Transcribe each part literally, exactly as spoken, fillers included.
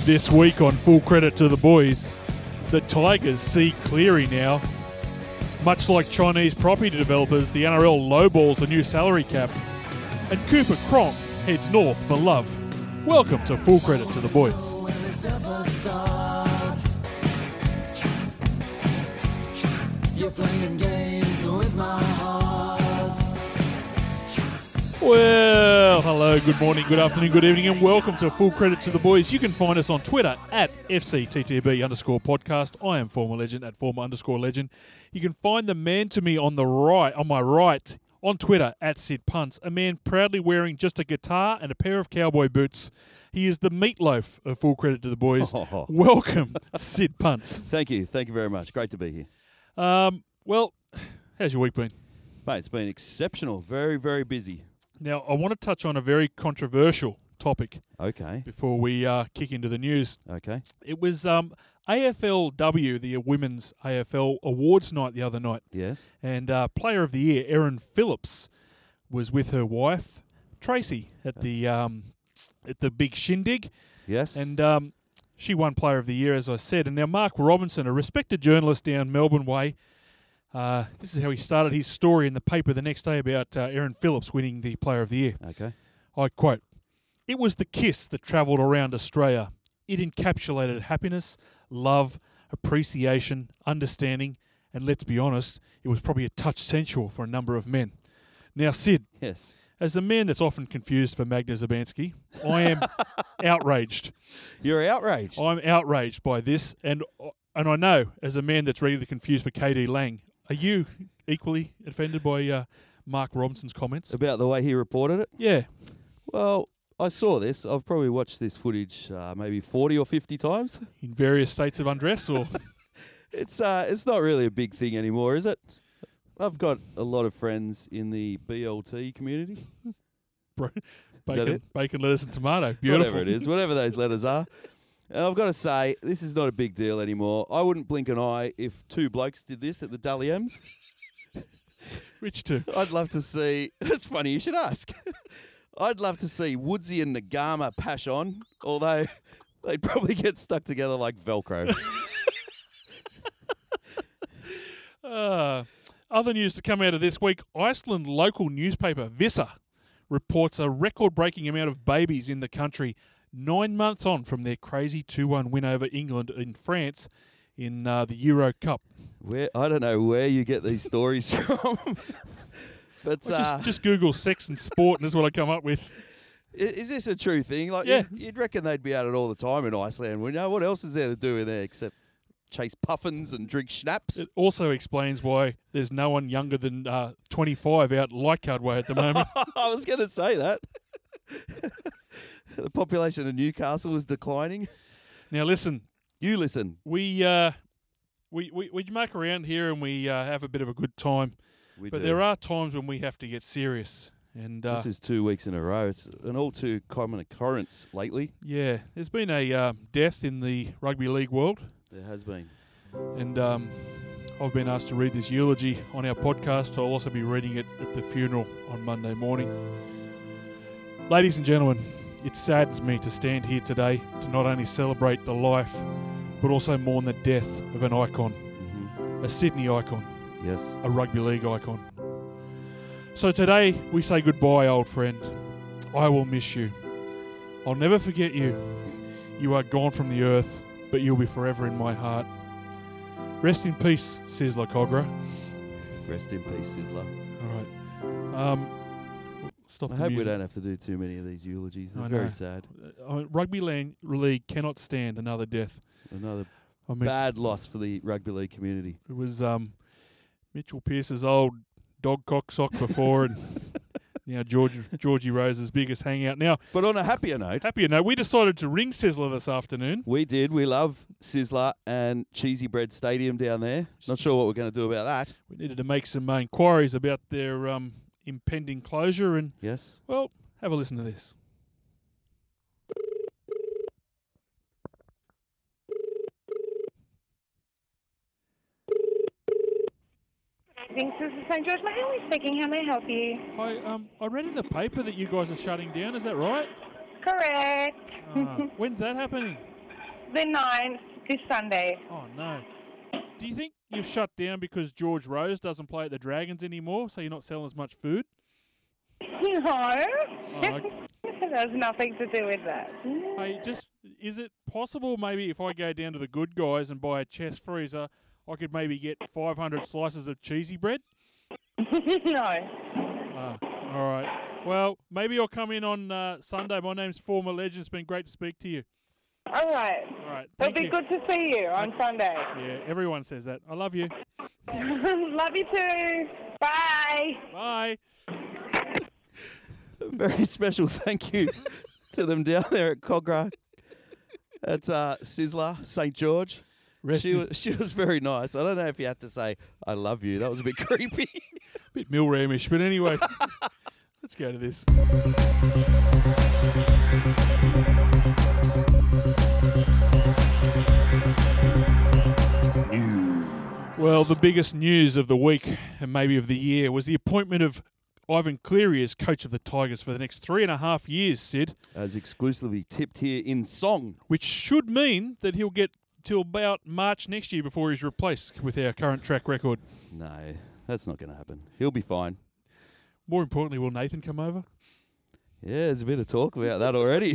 This week on Full Credit to the Boys, the Tigers see cleary now. Much like Chinese property developers, the N R L lowballs the new salary cap. And Cooper Cronk heads north for love. Welcome to Full Credit to the Boys. You're playing games with my heart. Well, hello, good morning, good afternoon, good evening, and welcome to Full Credit to the Boys. You can find us on Twitter at F C T T B underscore podcast. I am former legend at former underscore legend. You can find the man to me on the right, on my right, on Twitter at Sid Punts, a man proudly wearing just a guitar and a pair of cowboy boots. He is the meatloaf of Full Credit to the Boys. Oh. Welcome, Sid Punts. Thank you, thank you very much. Great to be here. Um, well, how's your week been? Mate, it's been exceptional. Very, very busy. Now, I want to touch on a very controversial topic. Okay. Before we uh, kick into the news. Okay. It was um, A F L W, the Women's A F L Awards night the other night. Yes. And uh, Player of the Year, Erin Phillips, was with her wife, Tracy, at the um, at the big shindig. Yes. And um, she won Player of the Year, as I said. And now Mark Robinson, a respected journalist down Melbourne Way, Uh, this is how he started his story in the paper the next day about uh, Erin Phillips winning the Player of the Year. Okay. I quote, "It was the kiss that travelled around Australia. It encapsulated happiness, love, appreciation, understanding, and let's be honest, it was probably a touch sensual for a number of men." Now, Sid, yes, as a man that's often confused for Magda Zabansky, I am outraged. You're outraged? I'm outraged by this, and and I know, as a man that's regularly confused for K D Lang, are you equally offended by uh, Mark Robinson's comments? About the way he reported it? Yeah. Well, I saw this. I've probably watched this footage uh, maybe forty or fifty times. In various states of undress, or? It's uh, it's not really a big thing anymore, is it? I've got a lot of friends in the B L T community. Bro, Is bacon, that it? bacon, lettuce and tomato. Beautiful. Whatever it is, whatever those letters are. And I've got to say, this is not a big deal anymore. I wouldn't blink an eye if two blokes did this at the Dally M's. Which two? I'd love to see... It's funny you should ask. I'd love to see Woodsy and Nagama pash on, although they'd probably get stuck together like Velcro. uh, other news to come out of this week, Iceland local newspaper Visa reports a record-breaking amount of babies in the country nine months on from their crazy two one win over England in France in uh, the Euro Cup. Where I don't know where you get these stories from. but well, uh, just, just Google sex and sport and this is what I come up with. Is, is this a true thing? Like, yeah. you'd, you'd reckon they'd be at it all the time in Iceland. Well, you know, what else is there to do in there except chase puffins and drink schnapps? It also explains why there's no one younger than uh, twenty-five out Leichhardt Way at the moment. I was going to say that. The population of Newcastle is declining. Now listen. You listen. We uh, we, we we muck around here and we uh, have a bit of a good time. We but do. there are times when we have to get serious. And uh, this is two weeks in a row. It's an all too common occurrence lately. Yeah, there's been a uh, death in the rugby league world. There has been. And um, I've been asked to read this eulogy on our podcast. I'll also be reading it at the funeral on Monday morning. Ladies and gentlemen, it saddens me to stand here today to not only celebrate the life, but also mourn the death of an icon, mm-hmm. a Sydney icon, yes, a rugby league icon. So today we say goodbye, old friend. I will miss you. I'll never forget you. You are gone from the earth, but you'll be forever in my heart. Rest in peace, Sizzler Cogra. Rest in peace, Sizzler. All right. Um, Stop I the hope music. we don't have to do too many of these eulogies. They're I very know. sad. Uh, rugby lang- league cannot stand another death. Another I mean, bad loss for the rugby league community. It was um, Mitchell Pearce's old dog cock sock before, and now George Georgie Rose's biggest hangout. Now, but on a happier note, happier note, we decided to ring Sizzler this afternoon. We did. We love Sizzler and Cheesy Bread Stadium down there. Not sure what we're going to do about that. We needed to make some uh, inquiries about their um. impending closure, and yes, well, have a listen to this. This is Saint George McKinley speaking. How may I help you? Hi, um, I read in the paper that you guys are shutting down. Is that right? Correct. Uh, when's that happening? the ninth, this Sunday. Oh, no. Do you think you've shut down because George Rose doesn't play at the Dragons anymore, so you're not selling as much food? No. Oh, I- It has nothing to do with that. Hey, just is it possible maybe if I go down to the Good Guys and buy a chest freezer, I could maybe get five hundred slices of cheesy bread? No. Oh, all right. Well, maybe I'll come in on uh, Sunday. My name's Former Legend. It's been great to speak to you. All right. All right. It'll Thank be you. good to see you on Sunday. Yeah, everyone says that. I love you. Love you too. Bye. Bye. A very special thank you to them down there at Cogra at uh, Sizzler, Saint George. Rest She in- was, she was very nice. I don't know if you had to say, I love you. That was a bit creepy. Bit Milramish, but anyway, let's go to this. Well, the biggest news of the week and maybe of the year was the appointment of Ivan Cleary as coach of the Tigers for the next three and a half years, Sid, As exclusively tipped here in song. which should mean that he'll get till about March next year before he's replaced with our current track record. No, that's not going to happen. He'll be fine. More importantly, will Nathan come over? Yeah, there's a bit of talk about that already.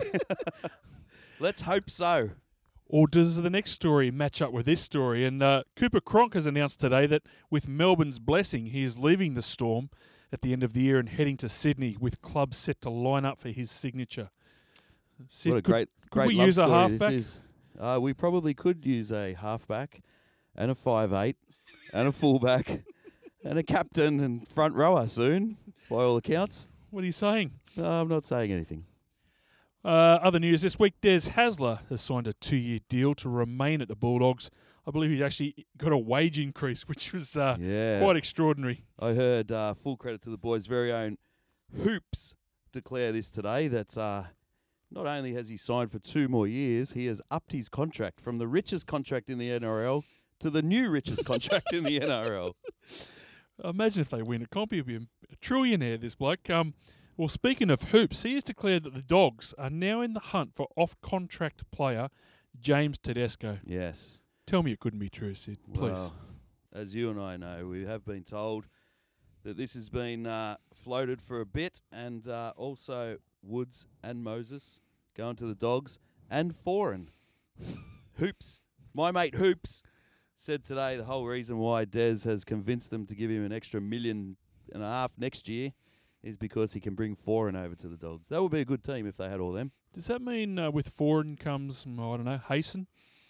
Let's hope so. Or does the next story match up with this story? And uh, Cooper Cronk has announced today that with Melbourne's blessing, he is leaving the Storm at the end of the year and heading to Sydney with clubs set to line up for his signature. Sid, what a could- great, could great we love use a story halfback? this is. Uh, we probably could use a halfback and a five eight and a fullback and a captain and front rower soon, by all accounts. What are you saying? No, I'm not saying anything. Uh, other news this week, Des Hasler has signed a two-year deal to remain at the Bulldogs. I believe he's actually got a wage increase, which was uh, Yeah. quite extraordinary. I heard uh, full credit to the boys' very own Hoops declare this today that uh, not only has he signed for two more years, he has upped his contract from the richest contract in the N R L to the new richest contract in the N R L. Imagine if they win a comp, he'll be a trillionaire, this bloke. Um, well, speaking of hoops, he has declared that the Dogs are now in the hunt for off-contract player James Tedesco. Yes. Tell me it couldn't be true, Sid. Please. Well, as you and I know, we have been told that this has been uh, floated for a bit, and uh, also Woods and Moses going to the Dogs, and Foreign. Hoops, my mate Hoops, said today the whole reason why Des has convinced them to give him an extra million and a half next year is because he can bring Foreign over to the Dogs. That would be a good team if they had all them. Does that mean uh, with foreign comes, mm, I don't know, Hasten?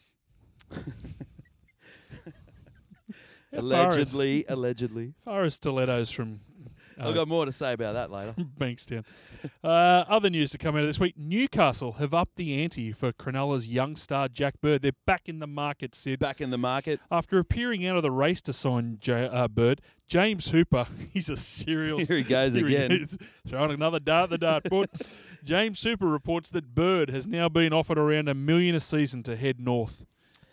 How Allegedly, allegedly. Far as, far as stilettos from uh, I've got more to say about that later. Bankstown. Uh, other news to come out of this week. Newcastle have upped the ante for Cronulla's young star Jack Bird. They're back in the market, Sid. Back in the market. After appearing out of the race to sign J- uh, Bird, James Hooper, he's a serial... Here he goes here he again. is, throwing another dart at the dartboard. James Hooper reports that Bird has now been offered around a million a season to head north.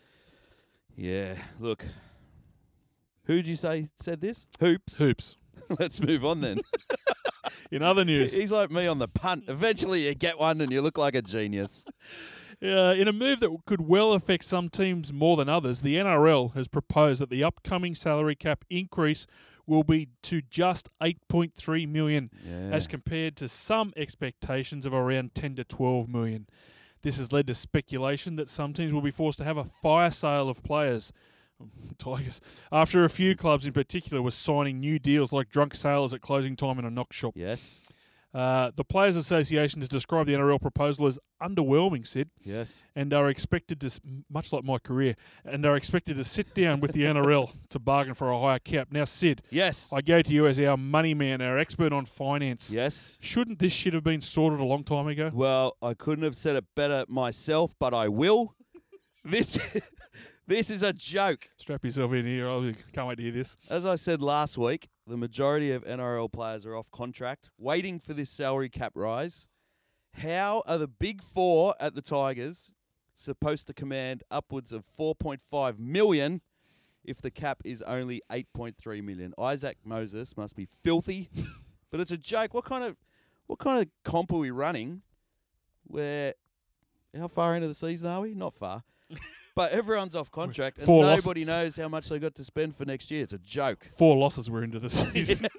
Yeah, look. Who'd you say said this? Hoops. Hoops. Let's move on then. In other news, He's like me on the punt. Eventually you get one and you look like a genius. Uh, in a move that could well affect some teams more than others, the N R L has proposed that the upcoming salary cap increase will be to just eight point three million dollars Yeah. as compared to some expectations of around ten to twelve million dollars. This has led to speculation that some teams will be forced to have a fire sale of players. Tigers. After a few clubs in particular were signing new deals like drunk sailors at closing time in a knock shop. Yes. Uh, the Players Association has described the N R L proposal as underwhelming, Sid, Yes. and are expected to, s- much like my career, and are expected to sit down with the N R L to bargain for a higher cap. Now, Sid, Yes. I go to you as our money man, our expert on finance. Yes. Shouldn't this shit have been sorted a long time ago? Well, I couldn't have said it better myself, but I will. This this is a joke. Strap yourself in here. I can't wait to hear this. As I said last week, the majority of N R L players are off contract, waiting for this salary cap rise. How are the big four at the Tigers supposed to command upwards of four point five million dollars if the cap is only eight point three million dollars? Isaac Moses must be filthy, but it's a joke. What kind of what kind of comp are we running? Where how far into the season are we? Not far. But everyone's off contract, and Four loss- nobody knows how much they got to spend for next year. It's a joke. Four losses were into the season.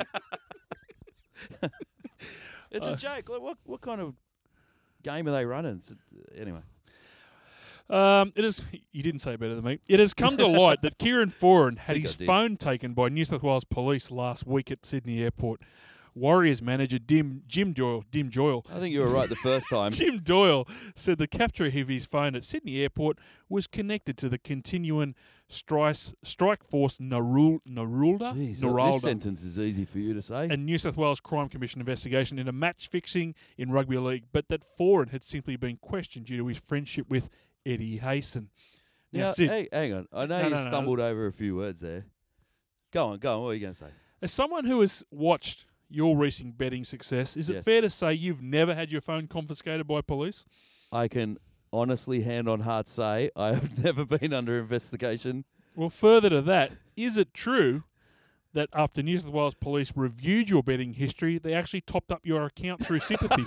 It's Uh, a joke. Like, what what kind of game are they running? It's, anyway. Um, it is. You didn't say it better than me. It has come to light that Kieran Foran had Think his I did. phone taken by New South Wales Police last week at Sydney Airport. Warriors manager Dim, Jim Doyle, Dim Doyle, I think you were right the first time. Jim Doyle said the capture of his phone at Sydney Airport was connected to the continuing strice, strike force Narul, Narulda, Jeez, Naralda this sentence is easy for you to say. and New South Wales Crime Commission investigation into match fixing in rugby league, but that Foran had simply been questioned due to his friendship with Eddie Hasten. Now, now, Sid, hey, hang on. I know No, you no, no. stumbled over a few words there. Go on, go on. What are you going to say? as someone who has watched your recent betting success, is it Yes. fair to say you've never had your phone confiscated by police? I can honestly, hand on heart, say I have never been under investigation. Well, further to that, is it true that after New South Wales Police reviewed your betting history, they actually topped up your account through sympathy?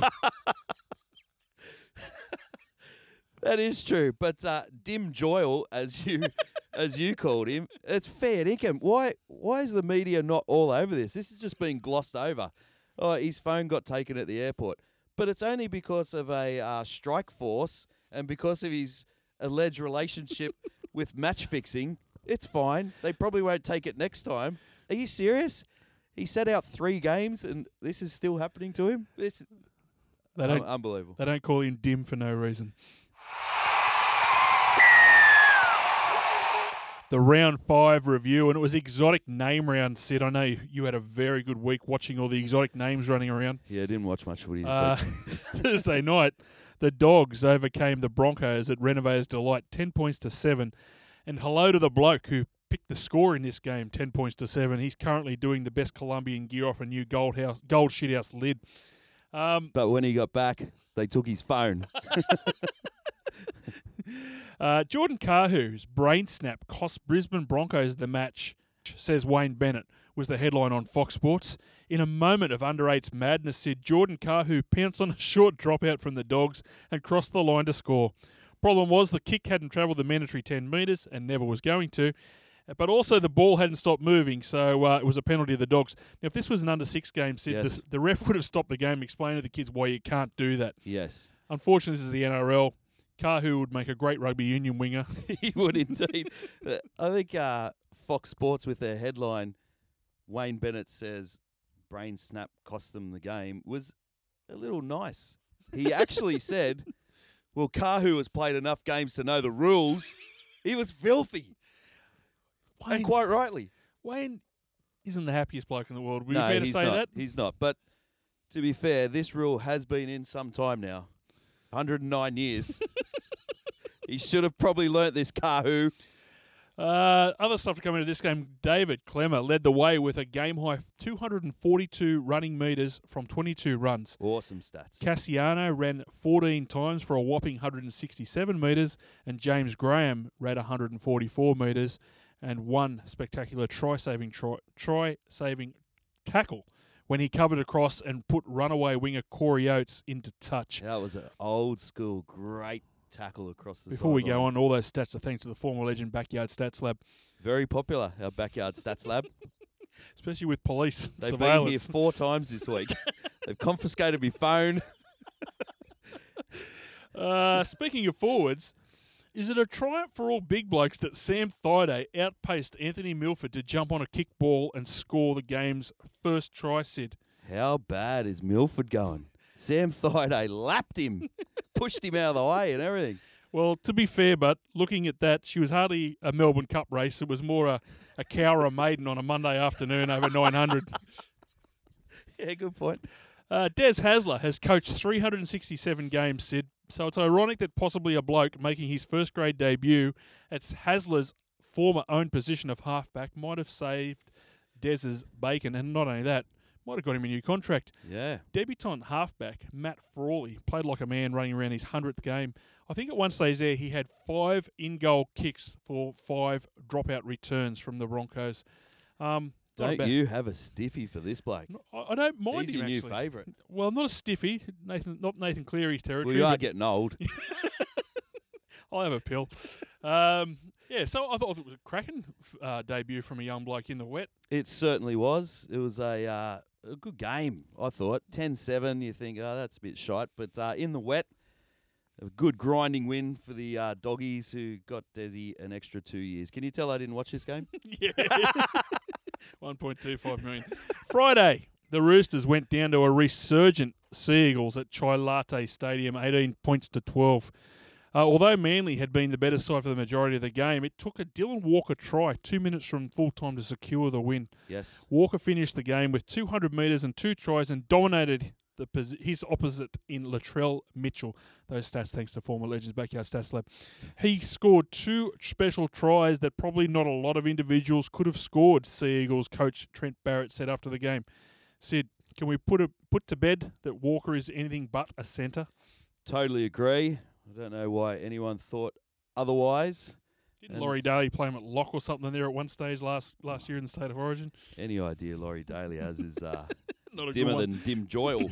That is true, but uh, Dim Doyle, as you as you called him, it's fair dinkum. Why why is the media not all over this? This is just being glossed over. Oh, his phone got taken at the airport, but it's only because of a uh, strike force and because of his alleged relationship with match fixing. It's fine. They probably won't take it next time. Are you serious? He sat out three games, and this is still happening to him. This is They un- don't, unbelievable. they don't call him Dim for no reason. The round five review, and it was exotic name round, Sid. I know you, you had a very good week watching all the exotic names running around. Yeah, I didn't watch much footy this Uh, week. Thursday night, the Dogs overcame the Broncos at Renovator's Delight, ten points to seven. And hello to the bloke who picked the score in this game, ten points to seven. He's currently doing the best Colombian gear off a new gold house, gold shithouse lid. Um, But when he got back, they took his phone. uh, Jordan Kahu's brain snap cost Brisbane Broncos the match, says Wayne Bennett, was the headline on Fox Sports. In a moment of under eights madness, Sid, Jordan Kahu pounced on a short dropout from the Dogs and crossed the line to score. Problem was the kick hadn't travelled the mandatory ten metres and never was going to. But also the ball hadn't stopped moving, so uh, it was a penalty to the Dogs. Now, if this was an under six game, Sid, Yes. the, the ref would have stopped the game, explaining to the kids why you can't do that. Yes. Unfortunately, this is the N R L. Kahu would make a great rugby union winger. He would indeed. Uh, I think uh, Fox Sports, with their headline, Wayne Bennett says, brain snap cost them the game, was a little nice. He actually said, well, Kahu has played enough games to know the rules. He was filthy. Wayne, And quite rightly. Wayne isn't the happiest bloke in the world. Would no, you fair to he's say not. that? He's not. But to be fair, this rule has been in some time now. one hundred nine years. He should have probably learnt this, Kahu. Uh, other stuff to come into this game, David Clemmer led the way with a game-high two hundred forty-two running metres from twenty-two runs. Awesome stats. Cassiano ran fourteen times for a whopping one hundred sixty-seven metres, and James Graham ran one hundred forty-four metres and one spectacular try-saving try, try-saving tackle when he covered across and put runaway winger Corey Oates into touch. That was an old school, great tackle across the Before we sideline. go on, all those stats are thanks to the former legend Backyard Stats Lab, Very popular, our backyard stats lab. especially with police They've surveillance. been here four times this week. They've confiscated my phone. Uh, speaking of forwards, is it a triumph for all big blokes that Sam Thaiday outpaced Anthony Milford to jump on a kick ball and score the game's first try, Sid? How bad is Milford going? Sam Thaiday lapped him, pushed him out of the way and everything. Well, to be fair, but looking at that, she was hardly a Melbourne Cup race. It was more a, a Cowra maiden on a Monday afternoon over nine hundred. Yeah, good point. Uh, Des Hasler has coached three hundred sixty-seven games, Sid. So it's ironic that possibly a bloke making his first grade debut at Hasler's former own position of halfback might have saved Des's bacon, and not only that, might have got him a new contract. Yeah. Debutant halfback Matt Frawley played like a man running around his hundredth game. I think at one stage there he had five in-goal kicks for five dropout returns from the Broncos. Um, not Don't about- you have a stiffy for this bloke? I, I don't mind He's him your new actually. favourite. Well, not a stiffy, Nathan, not Nathan Cleary's territory. Well, you are but getting old. I'll have a pill. Um, yeah, so I thought it was a cracking uh, debut from a young bloke in the wet. It certainly was. It was a, uh, a good game, I thought. ten seven, you think, oh, that's a bit shite. But uh, in the wet, a good grinding win for the uh, doggies who got Desi an extra two years. Can you tell I didn't watch this game? Yeah. one point two five million. Friday, the Roosters went down to a resurgent Sea Eagles at Chai Latte Stadium, eighteen points to twelve. Uh, although Manly had been the better side for the majority of the game, it took a Dylan Walker try two minutes from full time to secure the win. Yes. Walker finished the game with two hundred metres and two tries and dominated the pos- his opposite in Latrell Mitchell. Those stats thanks to former Legends Backyard Stats Lab. He scored two special tries that probably not a lot of individuals could have scored, Sea Eagles coach Trent Barrett said after the game. Sid, can we put a, put to bed that Walker is anything but a centre? Totally agree. I don't know why anyone thought otherwise. Didn't Laurie Daly play him at lock or something there at one stage last last year in the State of Origin? Any idea Laurie Daly has is uh, Not a dimmer good one. than Dim Joyle.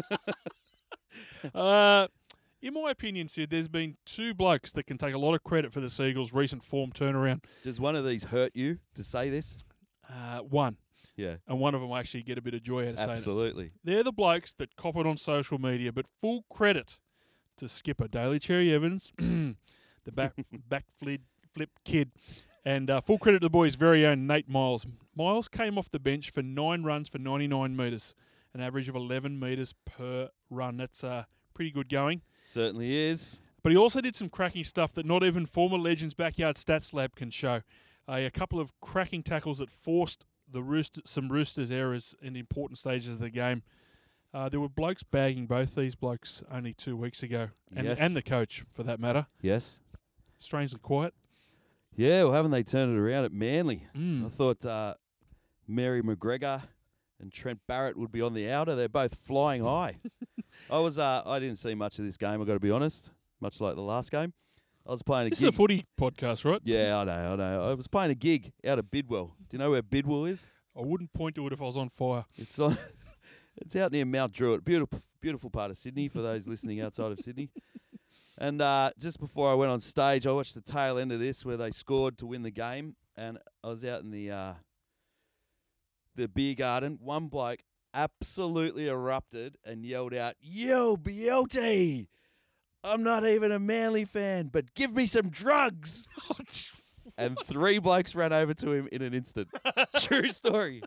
uh, in my opinion, Sid, there's been two blokes that can take a lot of credit for the Seagulls' recent form turnaround. Does one of these hurt you to say this? Uh, one. Yeah. And one of them I actually get a bit of joy out of saying it. Absolutely. They're the blokes that cop it on social media, but full credit to skipper Daly Cherry Evans, the back back flip, flip kid, and uh, full credit to the boys' very own Nate Miles. Miles came off the bench for nine runs for ninety-nine metres, an average of eleven metres per run. That's uh, pretty good going. Certainly is. But he also did some cracking stuff that not even former Legends Backyard Stats Lab can show. Uh, a couple of cracking tackles that forced the Rooster, some Roosters errors in important stages of the game. Uh, there were blokes bagging both these blokes only two weeks ago, and, Yes. and the coach, for that matter. Yes. Strangely quiet. Yeah, well, haven't they turned it around at Manly? Mm. I thought uh, Mary McGregor and Trent Barrett would be on the outer. They're both flying high. I was. Uh, I didn't see much of this game, I've got to be honest, much like the last game. I was playing a This gig. is a footy podcast, right? Yeah, I know, I know. I was playing a gig out of Bidwell. Do you know where Bidwell is? I wouldn't point to it if I was on fire. It's on. It's out near Mount Druitt. Beautiful, beautiful part of Sydney for those listening outside of Sydney. And uh, just before I went on stage, I watched the tail end of this where they scored to win the game. And I was out in the uh, the beer garden. One bloke absolutely erupted and yelled out, "Yo, B L T! I'm not even a Manly fan, but give me some drugs!" And three blokes ran over to him in an instant. True story.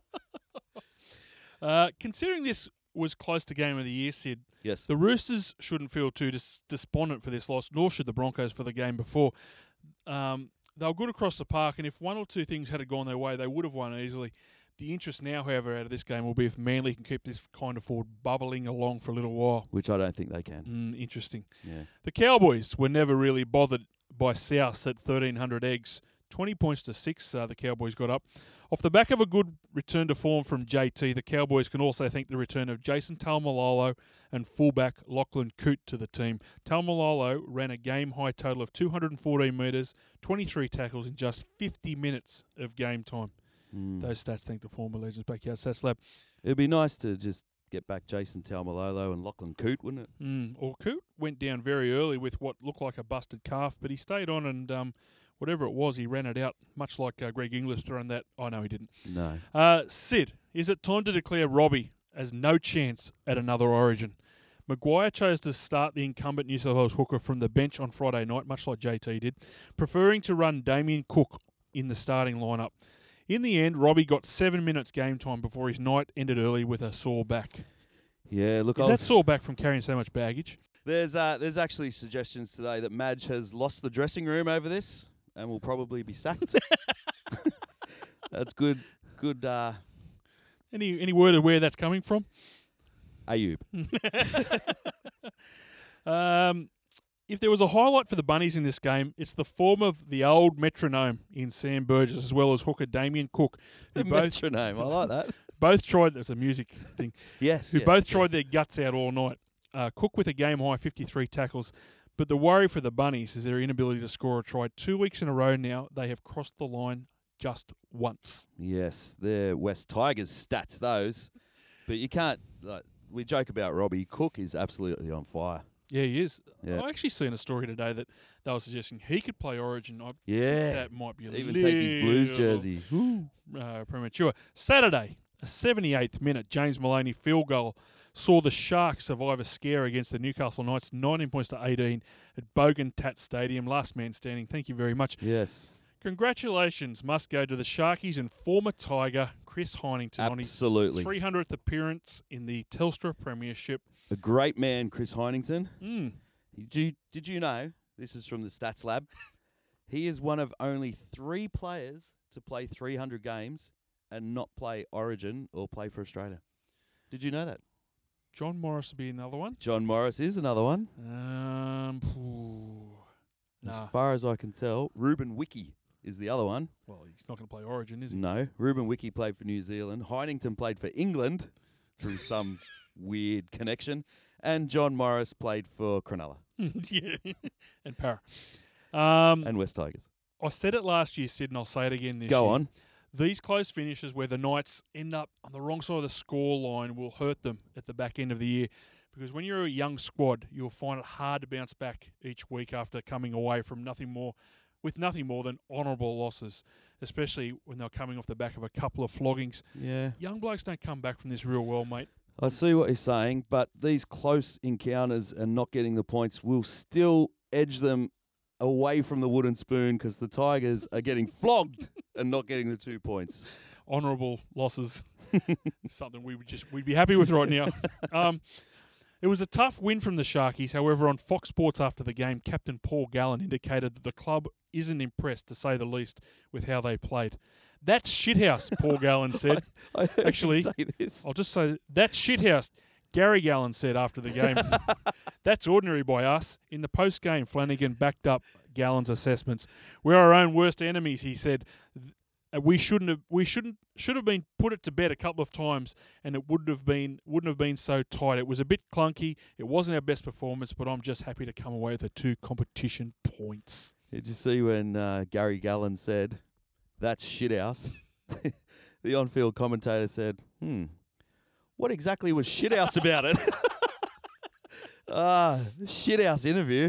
Uh, considering this was close to Game of the Year, Sid, Yes. the Roosters shouldn't feel too dis- despondent for this loss, nor should the Broncos for the game before. Um, they were good across the park, and if one or two things had gone their way, they would have won easily. The interest now, however, out of this game will be if Manly can keep this kind of forward bubbling along for a little while. Which I don't think they can. Mm, interesting. Yeah. The Cowboys were never really bothered by South at thirteen hundred eggs. twenty points to six, uh, the Cowboys got up. Off the back of a good return to form from J T, the Cowboys can also thank the return of Jason Taumalolo and fullback Lachlan Coote to the team. Taumalolo ran a game-high total of two hundred fourteen metres, twenty-three tackles in just fifty minutes of game time. Mm. Those stats thank the former Legends Backyard Stats Lab. It'd be nice to just get back Jason Taumalolo and Lachlan Coote, wouldn't it? Mm. Or Coote went down very early with what looked like a busted calf, but he stayed on and... Um, Whatever it was, he ran it out, much like uh, Greg Inglis throwing that. Oh, no, he didn't. No. Uh, Sid, is it time to declare Robbie as no chance at another Origin? Maguire chose to start the incumbent New South Wales hooker from the bench on Friday night, much like J T did, preferring to run Damien Cook in the starting lineup. In the end, Robbie got seven minutes game time before his night ended early with a sore back. Yeah, look, Is I've- that sore back from carrying so much baggage? there's uh, there's actually suggestions today that Madge has lost the dressing room over this and will probably be sacked. That's good. Good. Uh, Any any word of where that's coming from? Ayub. Um, if there was a highlight for the Bunnies in this game, it's the form of the old metronome in Sam Burgess as well as hooker Damien Cook, who The both metronome. I like that. both tried. That's a music thing. Yes. Who yes, both yes. tried their guts out all night. Uh, Cook with a game high fifty-three tackles. But the worry for the Bunnies is their inability to score a try. Two weeks in a row now, they have crossed the line just once. Yes, they're West Tigers stats, those. But you can't, like, we joke about Robbie. Cook is absolutely on fire. Yeah, he is. Yeah. I actually seen a story today that they were suggesting he could play Origin. I, Yeah. That might be a Even little take his Blues jersey. Woo. Uh, premature. Saturday, a seventy-eighth minute James Maloney field goal saw the Sharks survive a scare against the Newcastle Knights, nineteen points to eighteen at Bogan Tat Stadium. Last man standing. Thank you very much. Yes. Congratulations must go to the Sharkies and former Tiger Chris Heinington Absolutely. on his three hundredth appearance in the Telstra Premiership. A great man, Chris Heinington. Mm. Did you, did you know, this is from the Stats Lab, he is one of only three players to play three hundred games and not play Origin or play for Australia. Did you know that? John Morris would be another one. John Morris is another one. Um, phew. Nah. As far as I can tell, Ruben Wiki is the other one. Well, he's not going to play Origin, is he? No, Ruben Wiki played for New Zealand. Heinington played for England through some weird connection. And John Morris played for Cronulla Yeah, and Para. Um, and West Tigers. I said it last year, Sid, and I'll say it again this Go year. on. These close finishes where the Knights end up on the wrong side of the score line will hurt them at the back end of the year. Because when you're a young squad, you'll find it hard to bounce back each week after coming away from nothing more, with nothing more than honourable losses, especially when they're coming off the back of a couple of floggings. Yeah. Young blokes don't come back from this real well, mate. I see what you're saying, but these close encounters and not getting the points will still edge them away from the wooden spoon because the Tigers are getting flogged and not getting the two points. Honourable losses, something we would just we'd be happy with right now. Um, it was a tough win from the Sharkies. However, on Fox Sports after the game, Captain Paul Gallen indicated that the club isn't impressed, to say the least, with how they played. That's shithouse, Paul Gallen said. I, I heard Actually, you say this. I'll just say that's shithouse. Gary Gallen said after the game. That's ordinary by us. In the post-game, Flanagan backed up Gallen's assessments. We're our own worst enemies, he said. We shouldn't have. We shouldn't. Should have been put it to bed a couple of times, and it wouldn't have been. Wouldn't have been so tight. It was a bit clunky. It wasn't our best performance, but I'm just happy to come away with the two competition points. Did you see when uh, Gary Gallen said, "That's shithouse"? The on-field commentator said, "Hmm, what exactly was shithouse about it?" Ah, shithouse interview.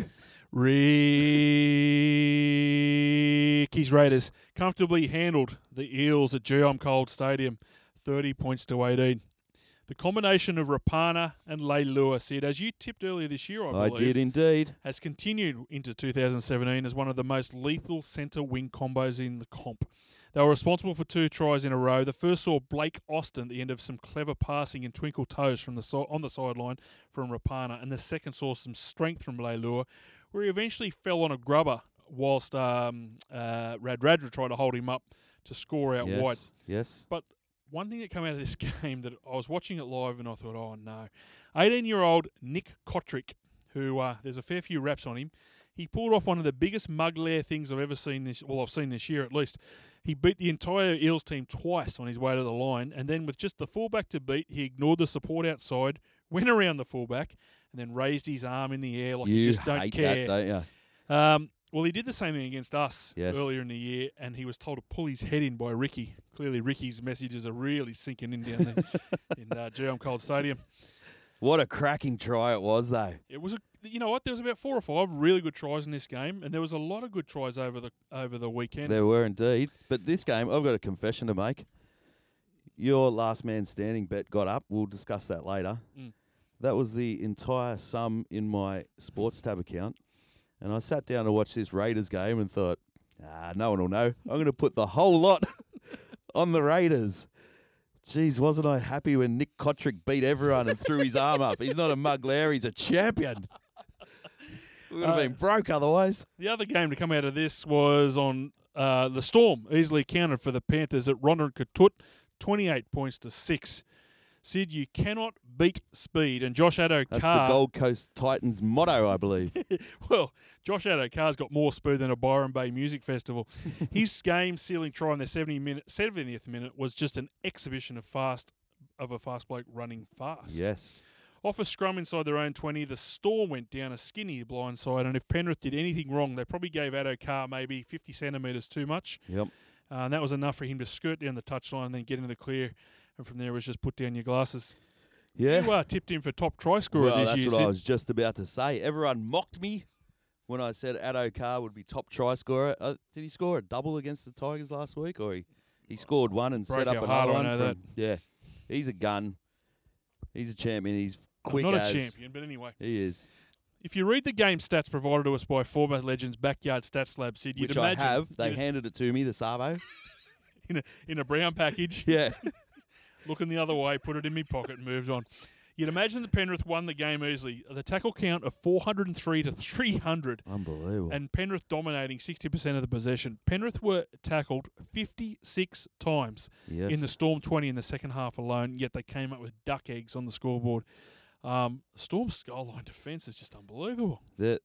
Ricky's Raiders comfortably handled the Eels at Geelong Cold Stadium, thirty points to eighteen. The combination of Rapana and Leilua, Sid, as you tipped earlier this year, I I believe, did indeed. has continued into two thousand seventeen as one of the most lethal centre-wing combos in the comp. They were responsible for two tries in a row. The first saw Blake Austin at the end of some clever passing and twinkle toes from the so- on the sideline from Rapana, and the second saw some strength from Leilua, where he eventually fell on a grubber whilst um, uh, Radradra tried to hold him up to score out Yes, wide. yes. But one thing that came out of this game that I was watching it live and I thought, oh no. eighteen-year-old Nick Kotrick, who uh, there's a fair few raps on him, he pulled off one of the biggest mug lair things I've ever seen this, well, I've seen this year at least. He beat the entire Eels team twice on his way to the line, and then with just the fullback to beat, he ignored the support outside, went around the fullback, and then raised his arm in the air like You he just don't hate care. that, don't you? Um, well, he did the same thing against us Yes. earlier in the year, and he was told to pull his head in by Ricky. Clearly, Ricky's messages are really sinking in down there in uh, Geelong Cold Stadium. What a cracking try it was, though. It was a, you know what? There was about four or five really good tries in this game, and there was a lot of good tries over the over the weekend. There were indeed. But this game, I've got a confession to make. Your last man standing bet got up. We'll discuss that later. Mm. That was the entire sum in my Sports Tab account. And I sat down to watch this Raiders game and thought, ah, no one will know. I'm going to put the whole lot on the Raiders. Jeez, wasn't I happy when Nick Kotrick beat everyone and threw his arm up? He's not a mugler, he's a champion. We would have Uh, been broke otherwise. The other game to come out of this was on uh, the Storm, easily counted for the Panthers at Ronald Katut, twenty-eight points to six. Sid, you cannot beat speed, and Josh Addo-Carr... That's the Gold Coast Titans motto, I believe. Well, Josh Addo-Carr's got more speed than a Byron Bay Music Festival. His game-sealing try in the seventy minute, seventieth minute was just an exhibition of fast of a fast bloke running fast. Yes. Off a scrum inside their own twenty, the Storm went down a skinny blindside, and if Penrith did anything wrong, they probably gave Addo-Carr maybe fifty centimetres too much. Yep. Uh, and that was enough for him to skirt down the touchline and then get into the clear. And from there, it was just put down your glasses. Yeah. You uh, tipped him for top try scorer Well, this that's year, what I Sid. was just about to say. Everyone mocked me when I said Addo Carr would be top try scorer. Uh, did he score a double against the Tigers last week? Or he, he scored one and Broke set up our another heart, I one? know from, that. Yeah. He's a gun. He's a champion. He's I'm quick not as. a champion, but anyway. He is. If you read the game stats provided to us by former Legends Backyard Stats Lab, Sid, you'd Which imagine I have. They you'd- handed it to me, the Savo. in a in a brown package, Yeah. looking the other way, put it in my pocket, and moved on. You'd imagine that Penrith won the game easily. The tackle count of four hundred three to three hundred, Unbelievable. and Penrith dominating sixty percent of the possession. Penrith were tackled fifty-six times yes. in the Storm twenty in the second half alone, yet they came up with duck eggs on the scoreboard. Um, Storm's goal line defence is just unbelievable. The,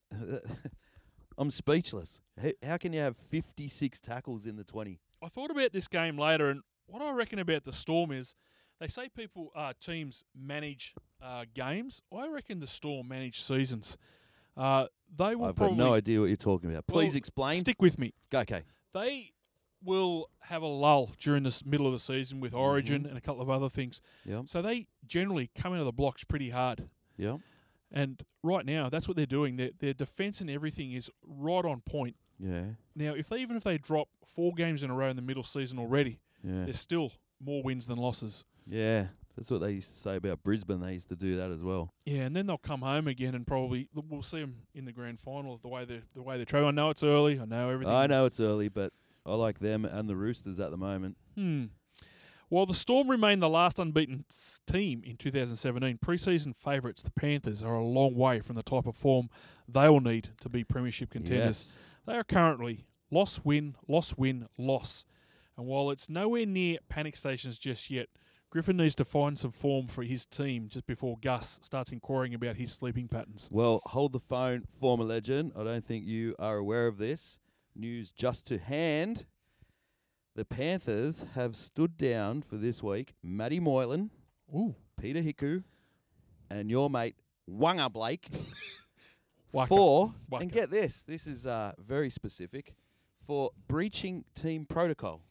I'm speechless. How, how can you have fifty-six tackles in the twenty? I thought about this game later, and what I reckon about the Storm is they say people, uh, teams manage uh, games. I reckon the Storm manage seasons. Uh, they will I've probably got no idea what you're talking about. Please Well, explain. stick with me. Go, okay. They will have a lull during the s- middle of the season with Origin Mhm. and a couple of other things. Yep. So they generally come out of the blocks pretty hard. Yep. And right now, that's what they're doing. Their, their defence and everything is right on point. Yeah. Now, if they even if they drop four games in a row in the middle season already, Yeah. there's still more wins than losses. Yeah. That's what they used to say about Brisbane. They used to do that as well. Yeah, and then they'll come home again, and probably we'll see them in the grand final. The way they the way they travel. I know it's early. I know everything. I know it's early, but I like them and the Roosters at the moment. Hmm. While the Storm remain the last unbeaten s- team in two thousand seventeen, preseason favourites, the Panthers, are a long way from the type of form they will need to be premiership contenders. Yes. They are currently loss, win, loss, win, loss. And while it's nowhere near panic stations just yet, Griffin needs to find some form for his team just before Gus starts inquiring about his sleeping patterns. Well, hold the phone, former legend. I don't think you are aware of this. News just to hand. The Panthers have stood down for this week Matty Moylan, Ooh. Peter Hiku, and your mate Wanga Blake Waka. for, Waka. and get this, this is uh, very specific, for breaching team protocol.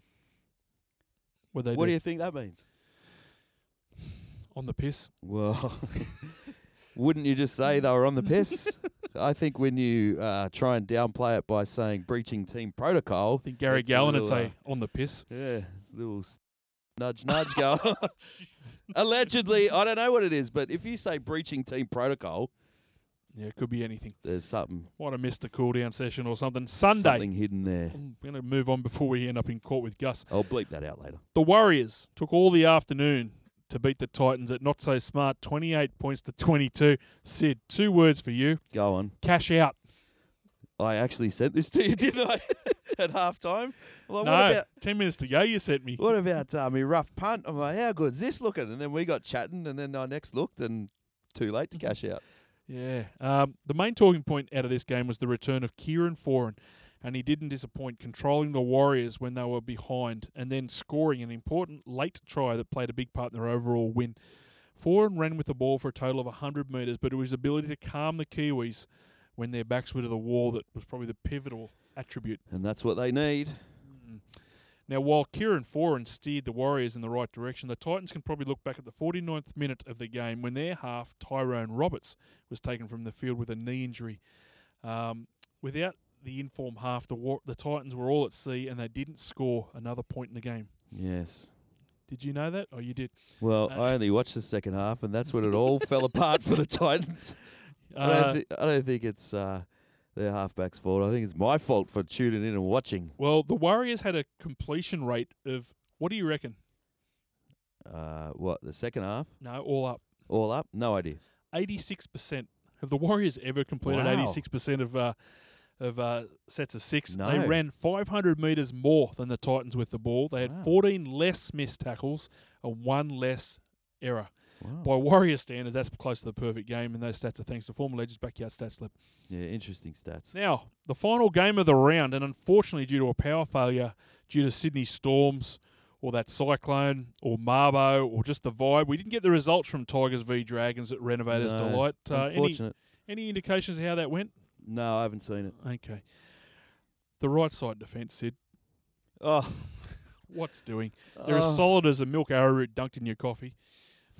What they What do do? you think that means? On the piss? Well, wouldn't you just say they were on the piss? I think when you uh, try and downplay it by saying breaching team protocol, I think Gary it's a Gallen would little, say, on the piss. yeah, it's a little s- nudge, nudge going on. Allegedly, I don't know what it is, but if you say breaching team protocol, Yeah, it could be anything. there's something, Might have missed a cool down session or something. Sunday. something hidden there. I'm going to move on before we end up in court with Gus. I'll bleep that out later. The Warriors took all the afternoon to beat the Titans at Not So Smart, twenty-eight points to twenty-two. Sid, two words for you. Go on. Cash out. I actually sent this to you, didn't I? At halftime. Well, no, what about ten minutes to go you sent me. what about uh, me rough punt? I'm like, how good's this looking? And then we got chatting, and then I next looked, and too late to cash out. Yeah. Um, the main talking point out of this game was the return of Kieran Foran, and he didn't disappoint, controlling the Warriors when they were behind and then scoring an important late try that played a big part in their overall win. Foran ran with the ball for a total of one hundred metres, but it was his ability to calm the Kiwis when their backs were to the wall that was probably the pivotal attribute. And that's what they need. Mm. Now, while Kieran Foran steered the Warriors in the right direction, the Titans can probably look back at the forty-ninth minute of the game when their half, Tyrone Roberts, was taken from the field with a knee injury. Um, without the inform half, the war- the Titans were all at sea and they didn't score another point in the game. Yes. Did you know that? Oh, you did. Well, Uh, I only watched the second half, and that's when it all fell apart for the Titans. I, Uh, don't thi- I don't think it's uh, their halfback's fault. I think it's my fault for tuning in and watching. well, the Warriors had a completion rate of, what do you reckon? Uh, what, the second half? No, all up. All up? No idea. eighty-six percent. Have the Warriors ever completed Wow. eighty-six percent of uh, of uh, sets of six? No. They ran five hundred metres more than the Titans with the ball. They had Wow. fourteen less missed tackles and one less error. Wow. By Warrior standards, that's close to the perfect game, and those stats are thanks to former Legends Backyard Stats Lab. Yeah, interesting stats. Now, the final game of the round, and unfortunately due to a power failure due to Sydney Storms or that cyclone or Marbo or just the vibe, we didn't get the results from Tigers v Dragons at Renovators No, Delight. Uh, any, Unfortunate. any indications of how that went? No, I haven't seen it. Okay. The right side defence, Sid. Oh, What's doing? They're as oh, solid as a milk arrowroot dunked in your coffee.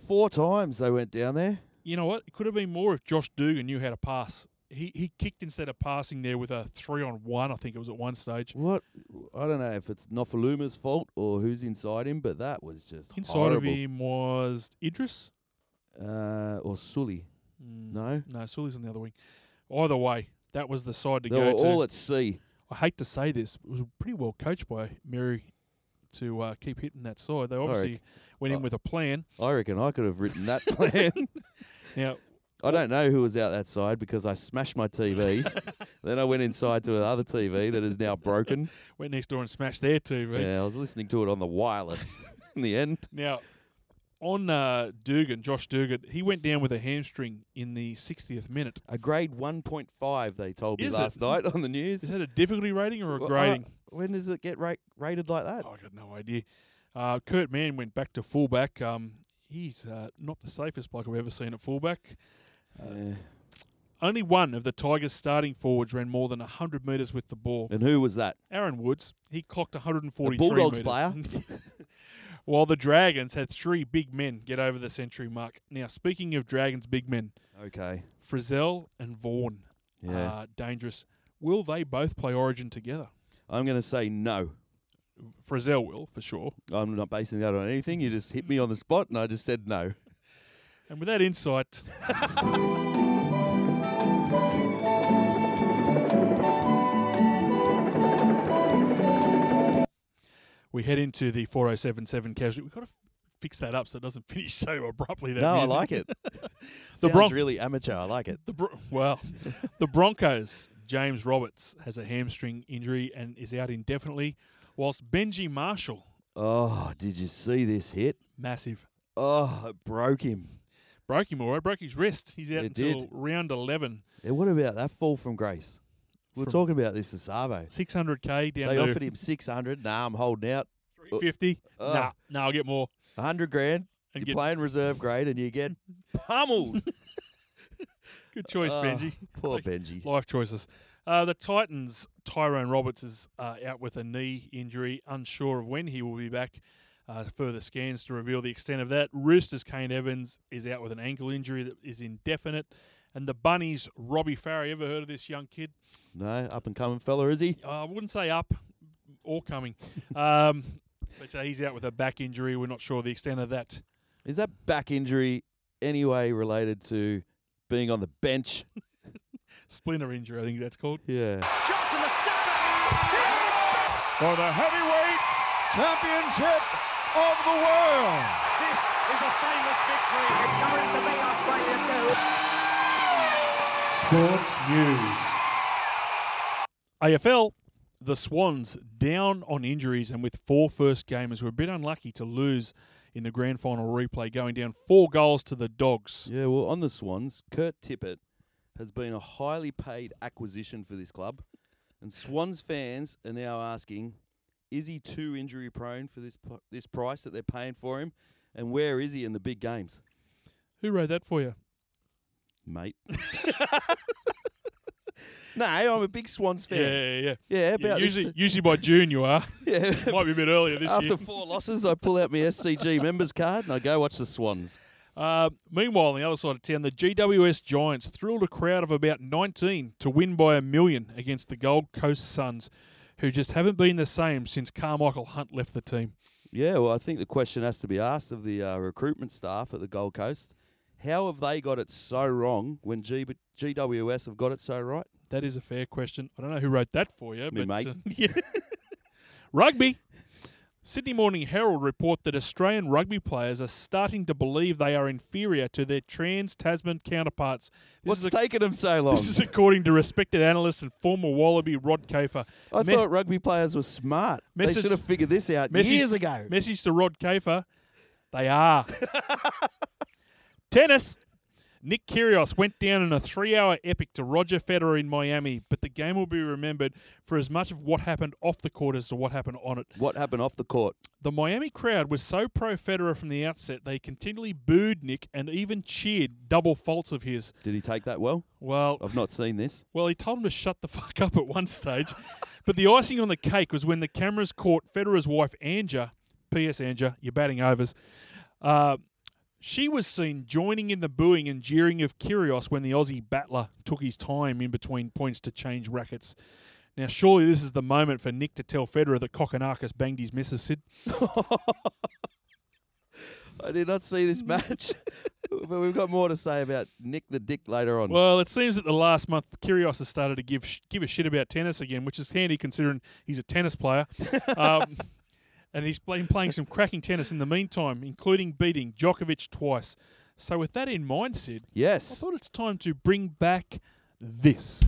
Four times they went down there. You know what? It could have been more if Josh Dugan knew how to pass. He he kicked instead of passing there with a three on one. I think it was at one stage. What? I don't know if it's Nofaluma's fault or who's inside him, but that was just Inside horrible. of him was Idris. Uh, or Sully. Mm, No? no, Sully's on the other wing. Either way, that was the side to They go were to. all at sea. I hate to say this, it was pretty well coached by Mary to uh, keep hitting that side. They obviously reckon- went in I- with a plan. I reckon I could have written that plan. Now, I don't know who was out that side because I smashed my T V. Then I went inside to another T V that is now broken. went next door and smashed their T V. Yeah, I was listening to it on the wireless in the end. Now, on uh, Dugan, Josh Dugan, he went down with a hamstring in the sixtieth minute. A grade one point five, they told me Is it? last night on the news. Is that a difficulty rating or a Well, grading? uh, when does it get ra- rated like that? Oh, I got no idea. Uh, Kurt Mann went back to fullback. Um, he's uh, not the safest bloke I've ever seen at fullback. Yeah. Only one of the Tigers' starting forwards ran more than one hundred metres with the ball. And who was that? Aaron Woods, he clocked one hundred forty-three The Bulldogs metres. While the Dragons had three big men get over the century mark. Now, speaking of Dragons' big men, Okay. Frizzell and Vaughan Yeah. are dangerous. Will they both play Origin together? I'm going to say no. Frizzell will, for sure. I'm not basing that on anything. You just hit me on the spot and I just said no. And with that insight, we head into the four oh seven seven casualty. We've got to f- fix that up so it doesn't finish so abruptly. That No, music. I like it. The Sounds Bron- really amateur. I like it. The Bro- well, the Broncos, James Roberts has a hamstring injury and is out indefinitely, whilst Benji Marshall, Oh, did you see this hit? massive, Oh, it broke him. broke him all right, broke his wrist. He's out It until did. round eleven. Yeah, what about that fall from grace? We We're From- talking about this at Savo. six hundred K down They to offered him six hundred. Nah, I'm holding out. three fifty. Oh. Nah, nah, I'll get more. one hundred grand. And You're get playing reserve grade and you get pummeled. good choice, Oh, Benji. Poor Like, Benji. Life choices. Uh, the Titans, Tyrone Roberts is uh, out with a knee injury, unsure of when he will be back. Uh, further scans to reveal the extent of that. Roosters, Kane Evans is out with an ankle injury that is indefinite. And the Bunnies, Robbie Farah, ever heard of this young kid? No, up and coming fella, is he? Uh, I wouldn't say up or coming. um, but uh, he's out with a back injury. We're not sure the extent of that. Is that back injury anyway related to being on the bench? Splinter injury, I think that's called. Yeah. Johnson the stepper for the heavyweight championship of the world. This is a famous victory. It's going to be Australia too. Sports News. A F L, the Swans down on injuries and with four first gamers were a bit unlucky to lose in the grand final replay, going down four goals to the Dogs. Yeah, well, on the Swans, Kurt Tippett has been a highly paid acquisition for this club. And Swans fans are now asking, is he too injury prone for this p- this price that they're paying for him? And where is he in the big games? Who wrote that for you? Mate. No, I'm a big Swans Yeah, fan. yeah, yeah. Yeah, Yeah, about usually, this. usually by June you are. Yeah. Might be a bit earlier this After year. four losses, I pull out my S C G members card and I go watch the Swans. Uh, meanwhile, on the other side of town, the G W S Giants thrilled a crowd of about nineteen to win by a million against the Gold Coast Suns, who just haven't been the same since Carmichael Hunt left the team. Yeah, well, I think the question has to be asked of the uh, recruitment staff at the Gold Coast. How have they got it so wrong when G- GWS have got it so right? That is a fair question. I don't know who wrote that for you. Me, but, mate. uh, yeah. Rugby. Sydney Morning Herald report that Australian rugby players are starting to believe they are inferior to their trans-Tasman counterparts. This What's is a- taking them so long? This is according to respected analyst and former Wallaby Rod Kafer. I Me- thought rugby players were smart. Message- they should have figured this out message- years ago. Message to Rod Kafer, they are. Tennis. Nick Kyrgios went down in a three-hour epic to Roger Federer in Miami, but the game will be remembered for as much of what happened off the court as to what happened on it. What happened off the court? The Miami crowd was so pro-Federer from the outset, they continually booed Nick and even cheered double faults of his. Did he take that well? Well, I've not seen this. well, he told him to shut the fuck up at one stage. But the icing on the cake was when the cameras caught Federer's wife, Anja, P S Anja, you're batting overs, uh, She was seen joining in the booing and jeering of Kyrgios when the Aussie battler took his time in between points to change rackets. Now, surely this is the moment for Nick to tell Federer that Kokonakis banged his missus, Sid. I did not see this match, but we've got more to say about Nick the Dick later on. Well, it seems that the last month Kyrgios has started to give sh- give a shit about tennis again, which is handy considering he's a tennis player. um, and he's been playing some cracking tennis in the meantime, including beating Djokovic twice. So with that in mind, Sid, I yes. thought it's time to bring back this.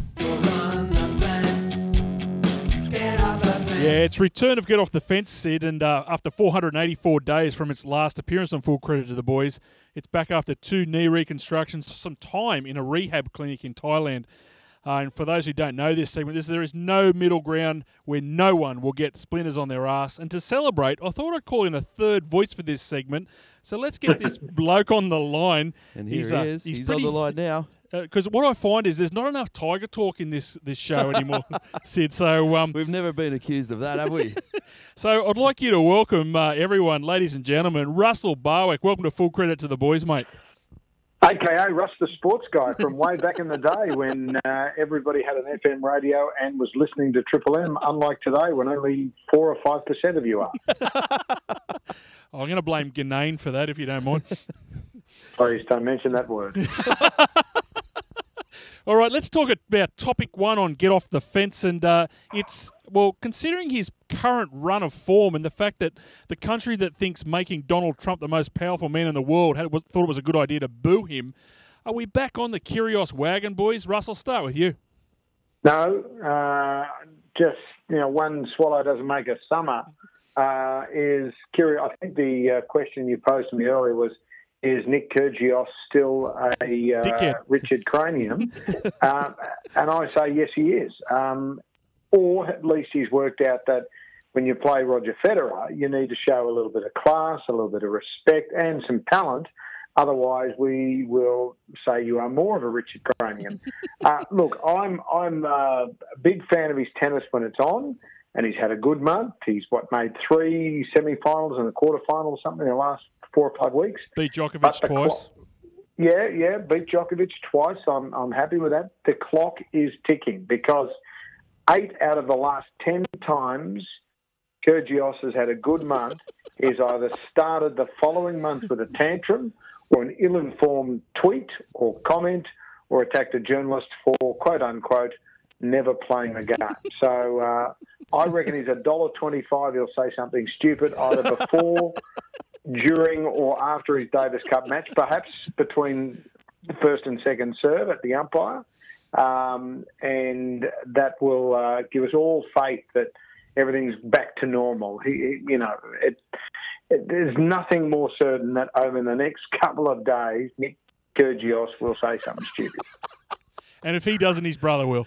Yeah, it's return of Get Off the Fence, Sid, and uh, after four hundred eighty-four days from its last appearance on Full Credit to the Boys, it's back after two knee reconstructions, some time in a rehab clinic in Thailand. Uh, and for those who don't know this segment, this, there is no middle ground where no one will get splinters on their ass. And to celebrate, I thought I'd call in a third voice for this segment. So let's get this bloke on the line. And here he's, he uh, is. He's, He's pretty, on the line now. Because uh, what I find is there's not enough tiger talk in this this show anymore, Sid. So um, We've never been accused of that, have we? so I'd like you to welcome uh, everyone, ladies and gentlemen, Russell Barwick. Welcome to Full Credit to the Boys, mate. A K A Russ the sports guy from way back in the day when uh, everybody had an F M radio and was listening to Triple M, unlike today when only four or five percent of you are. I'm going to blame Ganane for that, if you don't mind. Please don't mention that word. All right, let's talk about topic one on Get Off the Fence. And uh, it's, well, considering his current run of form and the fact that the country that thinks making Donald Trump the most powerful man in the world had, thought it was a good idea to boo him, are we back on the Kyrgios wagon, boys? Russ, I'll start with you. No, uh, just, you know, one swallow doesn't make a summer. Uh, is curious. I think the uh, question you posed to me earlier was, is Nick Kyrgios still a uh, Richard Cranium? um, and I say, yes, he is. Um, or at least he's worked out that when you play Roger Federer, you need to show a little bit of class, a little bit of respect and some talent. Otherwise, we will say you are more of a Richard Cranium. uh, look, I'm, I'm a big fan of his tennis when it's on. And he's had a good month. He's, what, made three semi-finals and a quarter-final or something in the last four or five weeks. Beat Djokovic twice. Clock, yeah, yeah, beat Djokovic twice. I'm I'm happy with that. The clock is ticking because eight out of the last ten times Kyrgios has had a good month, he's either started the following month with a tantrum or an ill-informed tweet or comment or attacked a journalist for, quote-unquote, never playing the game. So uh, I reckon he's one dollar twenty-five. He'll say something stupid either before, during, or after his Davis Cup match, perhaps between the first and second serve at the umpire. Um, and that will uh, give us all faith that everything's back to normal. He, he you know, it, it, there's nothing more certain that over the next couple of days, Nick Kyrgios will say something stupid. And if he doesn't, his brother will.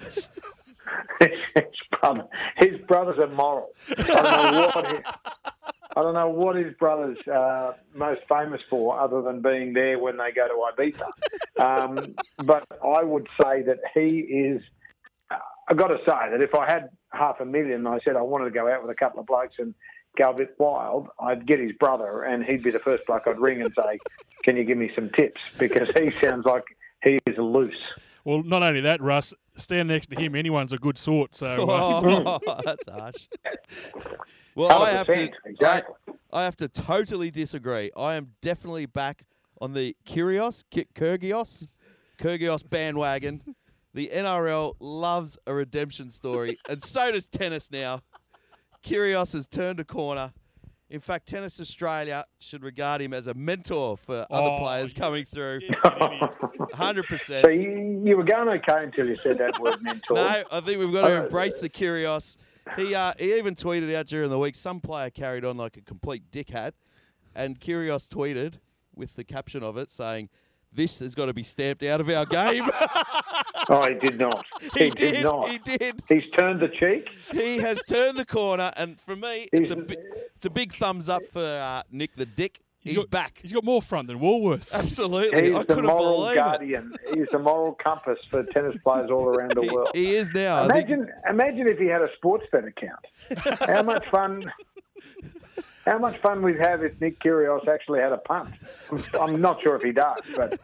his, brother, his brother's immoral. I don't know what he, I don't know what his brother's uh, most famous for other than being there when they go to Ibiza. Um, but I would say that he is, uh, I've got to say that if I had half a million and I said I wanted to go out with a couple of blokes and go a bit wild, I'd get his brother and he'd be the first bloke I'd ring and say, can you give me some tips? Because he sounds like he is loose. Well, not only that, Russ, stand next to him, anyone's a good sort. So uh, oh, that's harsh. Well, I have to, exactly. I, I have to totally disagree. I am definitely back on the Kyrgios, Kyrgios, Kyrgios bandwagon. The N R L loves a redemption story, and so does tennis now. Kyrgios has turned a corner. In fact, Tennis Australia should regard him as a mentor for other oh, players coming through. one hundred percent. So you, you were going okay until you said that word mentor. No, I think we've got to embrace the Kyrgios. He uh, he even tweeted out during the week, some player carried on like a complete dickhead, and Kyrgios tweeted with the caption of it saying, this has got to be stamped out of our game. Oh, he did not. He, he did, did not. He did. He's turned the cheek. He has turned the corner, and for me, it's a, bi- it's a big thumbs up for uh, Nick the Dick. He's, he's got, back. He's got more front than Woolworths. Absolutely. He's I the couldn't moral believe guardian. it. He's the moral compass for tennis players all around the He, world. he is now. I Imagine, think... imagine if he had a Sportsbet account. How much fun... how much fun we'd have if Nick Kyrgios actually had a punt. I'm, I'm not sure if he does, but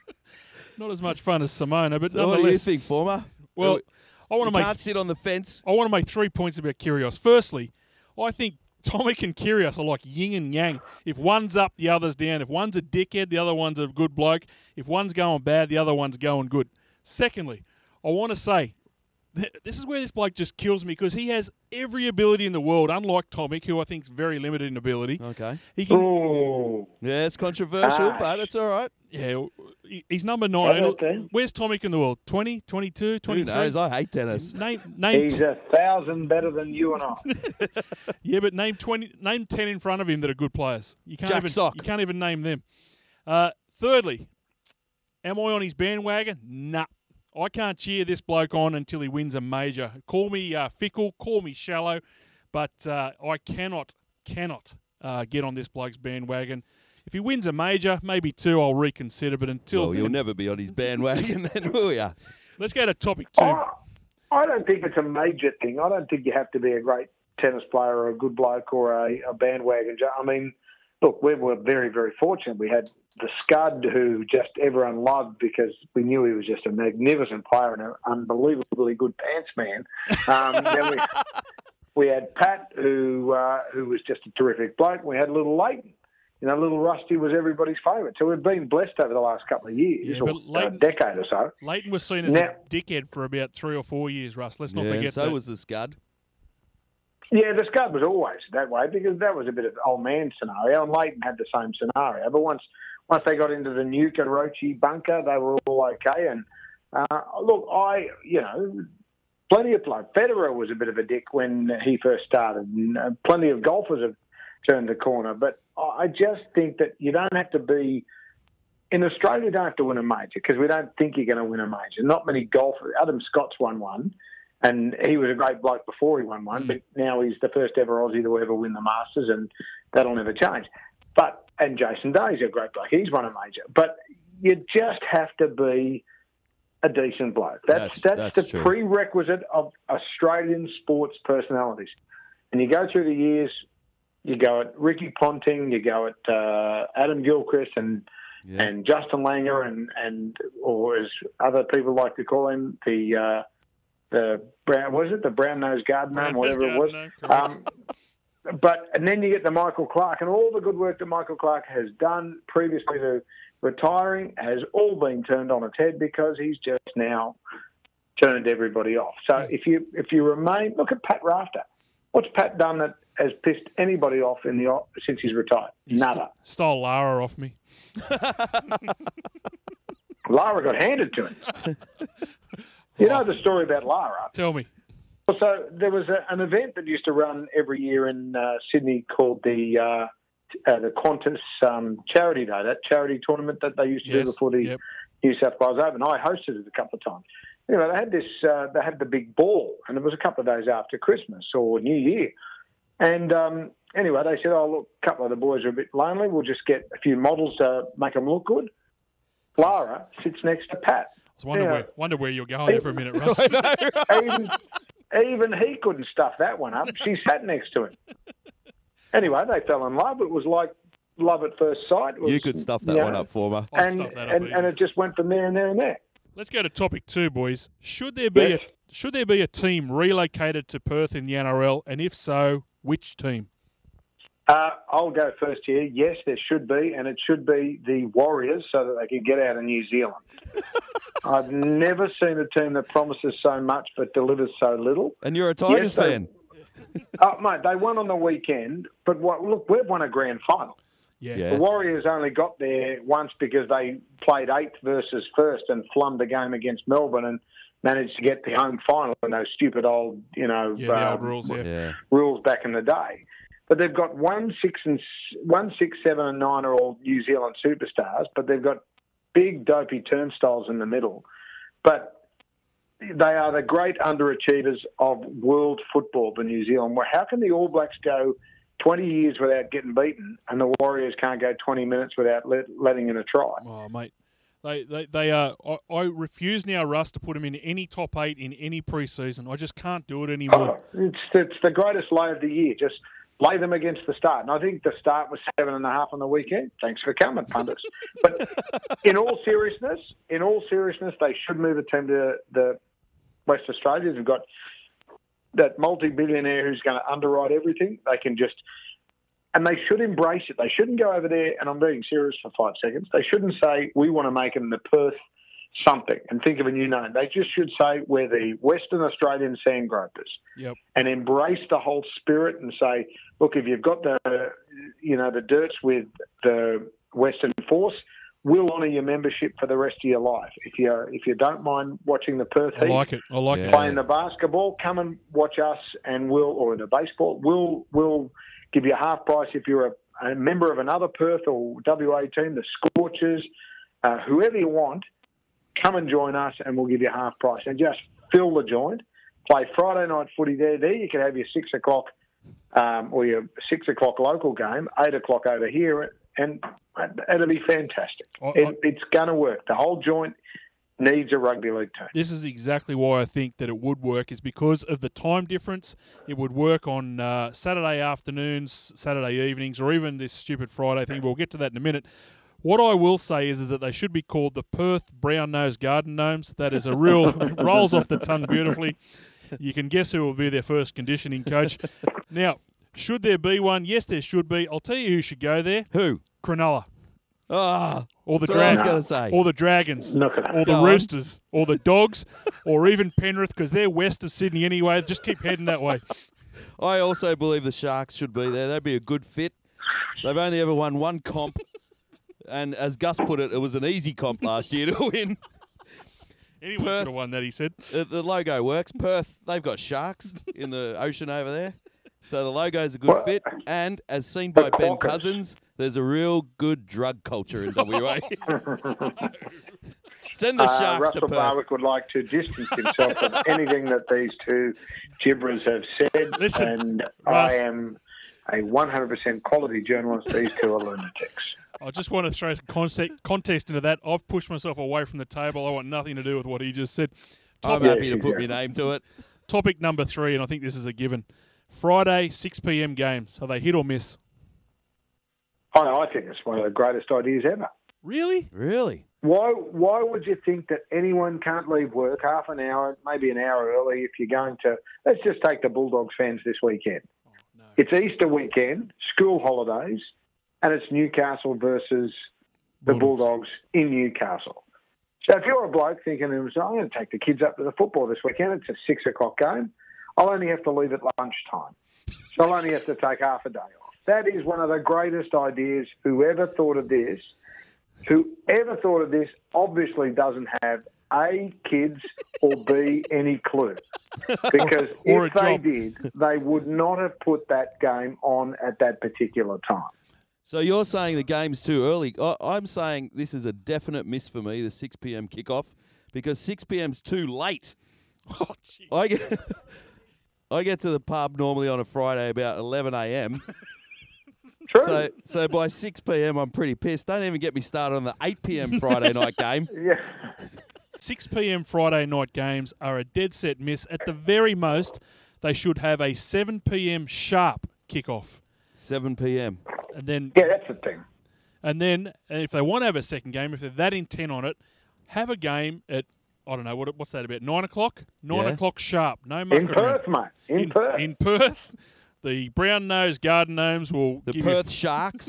Not as much fun as Simona, but So what do you nonetheless. think, Former? Well, I want you to make can't sit on the fence. I want to make three points about Kyrgios. Firstly, I think Tomic and Kyrgios are like yin and yang. If one's up, the other's down. If one's a dickhead, the other one's a good bloke. If one's going bad, the other one's going good. Secondly, I want to say, th- this is where this bloke just kills me because he has every ability in the world, unlike Tomic, who I think is very limited in ability. Okay. He can, ooh, Yeah, it's controversial, Ah. but it's all right. yeah, he- he's number nine. Okay. Where's Tomic in the world? twenty, twenty-two, Who twenty-three? knows? I hate tennis. Name, name, he's a thousand better than you and I. yeah, but name twenty, name ten in front of him that are good players. You can't Jack even, Sock. you can't even name them. Uh, thirdly, am I on his bandwagon? Nah. I can't cheer this bloke on until he wins a major. Call me uh, fickle, call me shallow, but uh, I cannot, cannot uh, get on this bloke's bandwagon. If he wins a major, maybe two, I'll reconsider. But until Well, you'll then, never be on his bandwagon then, will you? let's go to topic two. I, I don't think it's a major thing. I don't think you have to be a great tennis player or a good bloke or a, a bandwagon. jo- I mean, look, we were very, very fortunate. We had the Scud, who just everyone loved because we knew he was just a magnificent player and an unbelievably good pants man. Um, then we, we had Pat, who uh, who was just a terrific bloke. We had little Leighton. You know, little Rusty was everybody's favourite. So we've been blessed over the last couple of years, Yeah, or but Leighton- a decade or so. Leighton was seen as Now- a dickhead for about three or four years, Russ. Let's not Yeah, forget so that. was the Scud. Yeah, the Scud was always that way because that was a bit of old man scenario, and Leighton had the same scenario. But once once they got into the Nuke and Rochi bunker, they were all okay. And uh, look, I, you know, plenty of bloke. Federer was a bit of a dick when he first started, and uh, plenty of golfers have turned the corner. But I just think that you don't have to be. In Australia, you don't have to win a major because we don't think you're going to win a major. Not many golfers. Adam Scott's won one. And he was a great bloke before he won one, Mm. but now he's the first ever Aussie to ever win the Masters, and that'll never change. But and Jason Day's a great bloke; he's won a major. But you just have to be a decent bloke. That's That's- that's, that's the true. prerequisite of Australian sports personalities. And you go through the years, you go at Ricky Ponting, you go at uh, Adam Gilchrist, and Yeah. and Justin Langer, and and or as other people like to call him, the uh, the brown was it the brown nosed gardener, Brown-nosed whatever it was. gardener, correct. Um, but and then you get the Michael Clark, and all the good work that Michael Clark has done previously to retiring has all been turned on its head because he's just now turned everybody off. So if you if you remain, look at Pat Rafter. What's Pat done that has pissed anybody off in the since he's retired? He st- Nada. stole Lara off me. Lara got handed to him. You know the story about Lara. Tell me. So there was a, an event that used to run every year in uh, Sydney called the uh, uh, the Qantas um, Charity Day, that charity tournament that they used to Yes, do before the yep. New South Wales Open. I hosted it a couple of times. Anyway, they had this. Uh, they had the big ball, and it was a couple of days after Christmas or New Year. And um, anyway, they said, "Oh, look, a couple of the boys are a bit lonely. We'll just get a few models to make them look good." Lara sits next to Pat. I was wondering, Yeah. where, wonder where you're going there for a minute, Russ. even, even he couldn't stuff that one up. She sat next to him. Anyway, they fell in love. It was like love at first sight. It was, You could stuff that you know, one up, Former. I'd And, stuff that up and, easy. and it just went from there and there and there. Let's go to topic two, boys. Should there be Yes. a should there be a team relocated to Perth in the N R L, and if so, which team? Uh, I'll go first here. Yes, there should be, and it should be the Warriors so that they can get out of New Zealand. I've never seen a team that promises so much but delivers so little. And you're a Tigers Yes, they- fan. Oh, mate, they won on the weekend, but what, look, we've won a grand final. Yeah. Yeah. The Warriors only got there once because they played eighth versus first and flummed a game against Melbourne and managed to get the home final in those stupid old, you know, Yeah, the um, old rules, yeah. Yeah. rules back in the day. But they've got one, six, and one, six, seven, and nine are all New Zealand superstars, but they've got big dopey turnstiles in the middle. But they are the great underachievers of world football, the New Zealand. Well, how can the All Blacks go twenty years without getting beaten, and the Warriors can't go twenty minutes without let, letting in a try? Oh, mate. They, they, they are. I, I refuse now, Russ, to put them in any top eight in any preseason. I just can't do it anymore. Oh, it's it's the greatest lay of the year. Just lay them against the Start. And I think the Start was seven and a half on the weekend. Thanks for coming, pundits. But in all seriousness, in all seriousness, they should move a team to the West Australians. We've got that multi-billionaire who's going to underwrite everything. They can just, and they should embrace it. They shouldn't go over there, and I'm being serious for five seconds. They shouldn't say, we want to make them the Perth something and think of a new name. They just should say, we're the Western Australian Sandgropers. Yep. And embrace the whole spirit and say, look, if you've got the, you know, the dirts with the Western Force, we'll honour your membership for the rest of your life. If you if you don't mind watching the Perth I Heat, like it. I like Yeah. it. playing the basketball, come and watch us, and we'll, or the baseball, we'll we'll give you a half price if you're a, a member of another Perth or W A team, the Scorchers, uh, whoever you want. Come and join us, and we'll give you half price. And just fill the joint. Play Friday night footy there. There you can have your six o'clock um, or your six o'clock local game, eight o'clock over here, and it'll be fantastic. I- I- It, it's going to work. The whole joint needs a rugby league team. This is exactly why I think that it would work, is because of the time difference. It would work on uh, Saturday afternoons, Saturday evenings, or even this stupid Friday thing. We'll get to that in a minute. What I will say is, is that they should be called the Perth Brown-Nosed Garden Gnomes. That is a real, it rolls off the tongue beautifully. You can guess who will be their first conditioning coach. Now, should there be one? Yes, there should be. I'll tell you who should go there. Who? Cronulla. Ah, Or the that's what I was Dragons. going to say. Or the Dragons. Not gonna- Or the Go on. Roosters. Or the Dogs. Or even Penrith, because they're west of Sydney anyway. Just keep heading that way. I also believe the Sharks should be there. That'd be a good fit. They've only ever won one comp. And as Gus put it, it was an easy comp last year to win. Anyone Perth. could have won that, he said. The, the logo works. Perth, they've got sharks in the ocean over there. So the logo's a good Well, fit. And as seen by but Ben Walkers. Cousins, there's a real good drug culture in W A. Send the Uh, Sharks to Russell Perth. Barwick would like to distance himself from anything that these two gibberers have said. Listen, and Russ. I am a one hundred percent quality journalist. These two are lunatics. I just want to throw some context, context into that. I've pushed myself away from the table. I want nothing to do with what he just said. I'm Topic, happy to Yes, put my exactly. name to it. topic number three, and I think this is a given. Friday, six p.m. games. Are they hit or miss? I, I think it's one of the greatest ideas ever. Really? Really? Why why would you think that anyone can't leave work half an hour, maybe an hour early if you're going to, let's just take the Bulldogs fans this weekend. No. It's Easter weekend, school holidays, and it's Newcastle versus the Bulldogs. Bulldogs in Newcastle. So if you're a bloke thinking, I'm going to take the kids up to the football this weekend, it's a six o'clock game, I'll only have to leave at lunchtime. So I'll only have to take half a day off. That is one of the greatest ideas. Whoever thought of this, whoever thought of this obviously doesn't have A, kids, or B, any clue. Because Or if a they job. did, they would not have put that game on at that particular time. So you're saying the game's too early. I, I'm saying this is a definite miss for me, the six p.m. kickoff, because six p.m.'s too late. Oh, gee. I get, I get to the pub normally on a Friday about eleven a.m. True. So so by six p.m. I'm pretty pissed. Don't even get me started on the eight p.m. Friday night game. yeah. six p.m. Friday night games are a dead set miss. At the very most, they should have a seven p.m. sharp kickoff. seven p.m. And then Yeah, that's the thing. And then, and if they want to have a second game, if they're that intent on it, have a game at, I don't know, what what's that about, nine o'clock? nine Yeah. o'clock sharp. No muck In around. Perth, mate. In, Perth. In Perth, the brown-nosed garden gnomes will The give Perth you, Sharks.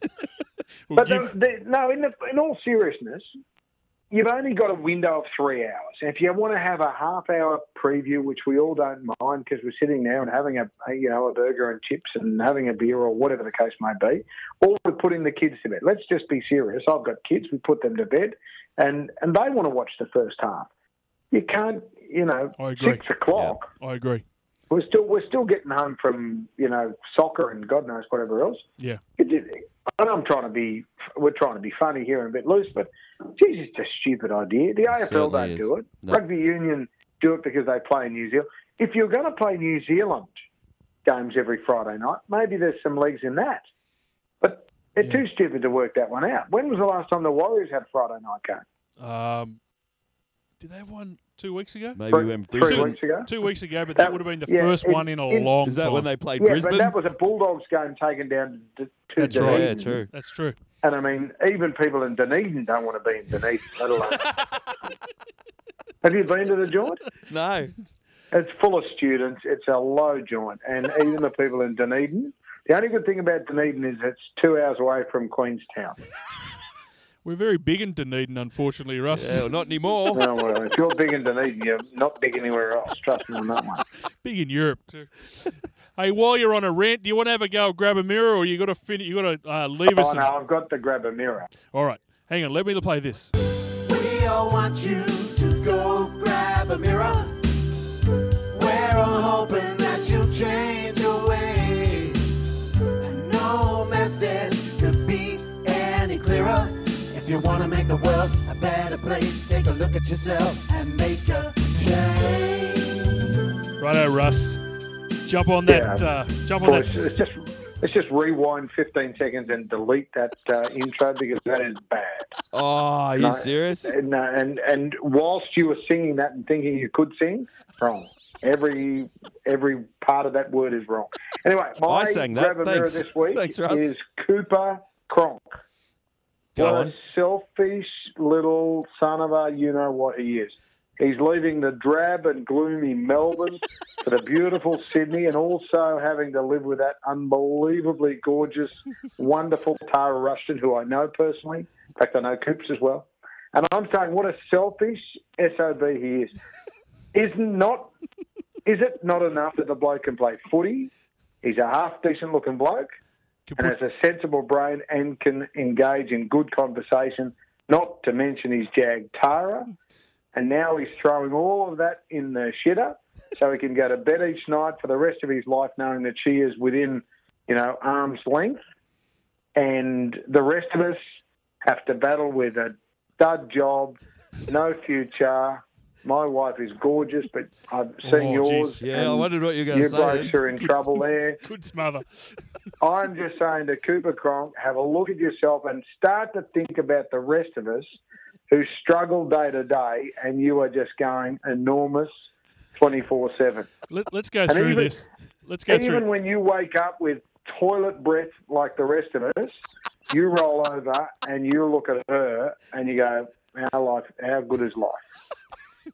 will But give, the, the, no, in, the, in all seriousness, you've only got a window of three hours. If you want to have a half-hour preview, which we all don't mind because we're sitting there and having a, a you know a burger and chips and having a beer or whatever the case may be, or we're putting the kids to bed. Let's just be serious. I've got kids. We put them to bed, and and they want to watch the first half. You can't, you know, I agree. six o'clock. I agree. We're still we're still getting home from you know soccer and God knows whatever else. Yeah. It, it, I know I'm trying to be, we're trying to be funny here and a bit loose, but geez, it's a stupid idea. The A F L certainly don't is. do it. No. Rugby Union do it because they play in New Zealand. If you're going to play New Zealand games every Friday night, maybe there's some legs in that. But they're Yeah. too stupid to work that one out. When was the last time the Warriors had a Friday night game? Um, Did they have one two weeks ago? Maybe Three- when three Brisbane. weeks ago. Two weeks ago, but That- that would have been the yeah, first in- one in a in- long Is that time. when they played Yeah, Brisbane? but that was a Bulldogs game taken down to, to That's right. Yeah, Dunedin. true. That's true. And I mean, even people in Dunedin don't want to be in Dunedin, let alone. Have you been to the joint? No. It's full of students. It's a low joint. And even the people in Dunedin, the only good thing about Dunedin is it's two hours away from Queenstown. We're very big in Dunedin, unfortunately, Russ. Yeah, well, not anymore. No, well, if you're big in Dunedin, you're not big anywhere else. Trust me on that one. Big in Europe too. Hey, while you're on a rant, do you want to have a go, grab a mirror, or you got to fin- You got to uh, leave us? Oh, no, I've got to grab a mirror. All right, hang on. Let me play this. We all want you to go grab a mirror. We're all hoping that you'll change your way. And no message could be any clearer. If you want to make the world a better place, take a look at yourself and make a change. Righto, Russ. Jump on that. Yeah. Uh, jump on Boys, that. it's just let's just rewind fifteen seconds and delete that uh, intro because that is bad. Oh, are you No, serious? And, uh, and and whilst you were singing that and thinking you could sing, wrong. Every every part of that word is wrong. Anyway, my I sang that. grab a mirror Thanks. this week Thanks, Russ. is Cooper Cronk. Go what on. a selfish little son of a you know what he is. He's leaving the drab and gloomy Melbourne for the beautiful Sydney, and also having to live with that unbelievably gorgeous, wonderful Tara Rushton, who I know personally. In fact, I know Coops as well. And I'm saying, what a selfish S O B he is. Is not is it not enough that the bloke can play footy? He's a half decent looking bloke Could and put- has a sensible brain and can engage in good conversation. Not to mention his jag Tara. And now he's throwing all of that in the shitter so he can go to bed each night for the rest of his life knowing that she is within, you know, arm's length. And the rest of us have to battle with a dud job, no future. My wife is gorgeous, but I've seen Oh, yours. geez. Yeah, I and wondered what you were going you to say. blokes are in trouble there. Good smother. I'm just saying to Cooper Cronk, have a look at yourself and start to think about the rest of us who struggle day to day, and you are just going enormous twenty-four seven. Let, let's go And through even- this. Let's go Even through. when you wake up with toilet breath like the rest of us, you roll over and you look at her and you go, "Our life, how good is life?"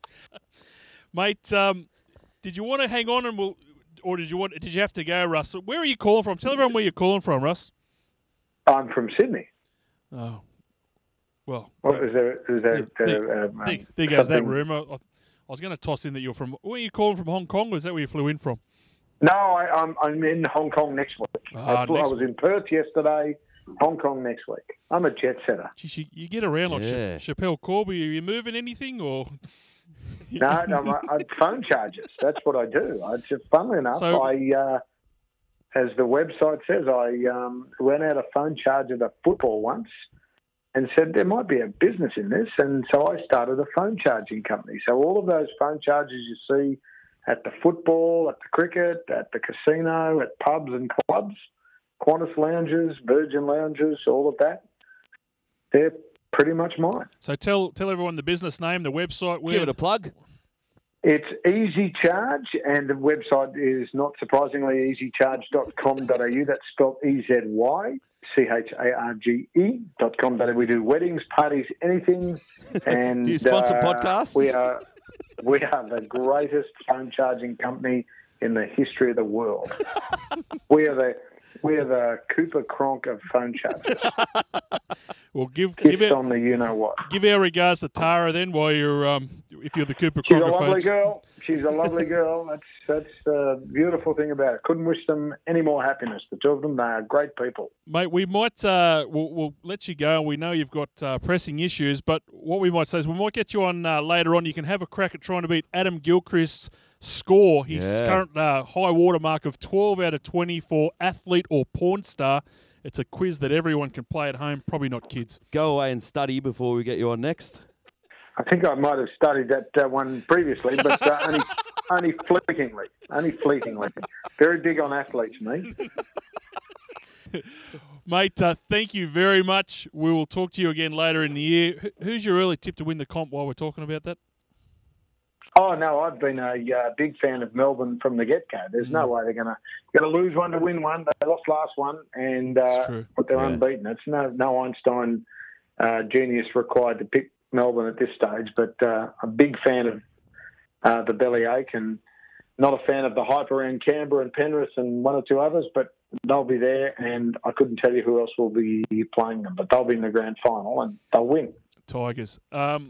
Mate, um, did you want to hang on and we'll, or did you want? Did you have to go, Russ? Where are you calling from? Tell everyone where you're calling from, Russ. I'm from Sydney. Oh, well, What was there? Was there, there, there, um, there, there goes that something- rumour. I, I was going to toss in that you're from. Where are you calling from? Hong Kong? Or is that where you flew in from? No, I, I'm I'm in Hong Kong next week. Ah, I, flew- I next was in Perth yesterday. Hong Kong next week. I'm a jet setter. Geez, you, you get around like Yeah. Ch- Chappelle Corby. Are you moving anything or? No, no, I, I phone charges. That's what I do. I just, funnily enough, So- I, uh, as the website says, I um, went out a phone charge at a football once and said there might be a business in this, and so I started a phone charging company. So all of those phone charges you see at the football, at the cricket, at the casino, at pubs and clubs, Qantas lounges, Virgin lounges, all of that, they're pretty much mine. So tell tell everyone the business name, the website. Where, Give it a plug. It's Easy Charge, and the website is not surprisingly easy charge dot com dot a u. That's spelled E Z Y C H A R G E dot com dot a u. We do weddings, parties, anything. And Do you sponsor uh, podcasts? We are we are the greatest phone charging company in the history of the world. we are the we are the Cooper Cronk of phone chargers. Well, give give Kiss it. on the you know what. Give our regards to Tara then, while you're um, if you're the Cooper She's a Crocker lovely phones. girl. She's a lovely girl. That's that's the beautiful thing about it. Couldn't wish them any more happiness. The two of them, they are great people. Mate, we might uh, we'll, we'll let you go. We know you've got uh, pressing issues, but what we might say is we might get you on uh, later on. You can have a crack at trying to beat Adam Gilchrist's score. His Yeah. current uh, high water mark of twelve out of twenty for athlete or porn star. It's a quiz that everyone can play at home, probably not kids. Go away and study before we get you on next. I think I might have studied that uh, one previously, but uh, only only fleetingly. Only fleetingly. Very big on athletes, me. Mate, uh, thank you very much. We will talk to you again later in the year. Wh- Who's your early tip to win the comp while we're talking about that? Oh no, I've been a uh, big fan of Melbourne from the get-go. There's no way they're gonna gonna lose one to win one. They lost last one, and uh, true. but they're Yeah. unbeaten. It's no no Einstein uh, genius required to pick Melbourne at this stage. But uh, a big fan of uh, the bellyache, and not a fan of the hype around Canberra and Penrith and one or two others. But they'll be there, and I couldn't tell you who else will be playing them. But they'll be in the grand final, and they'll win. Tigers. Um,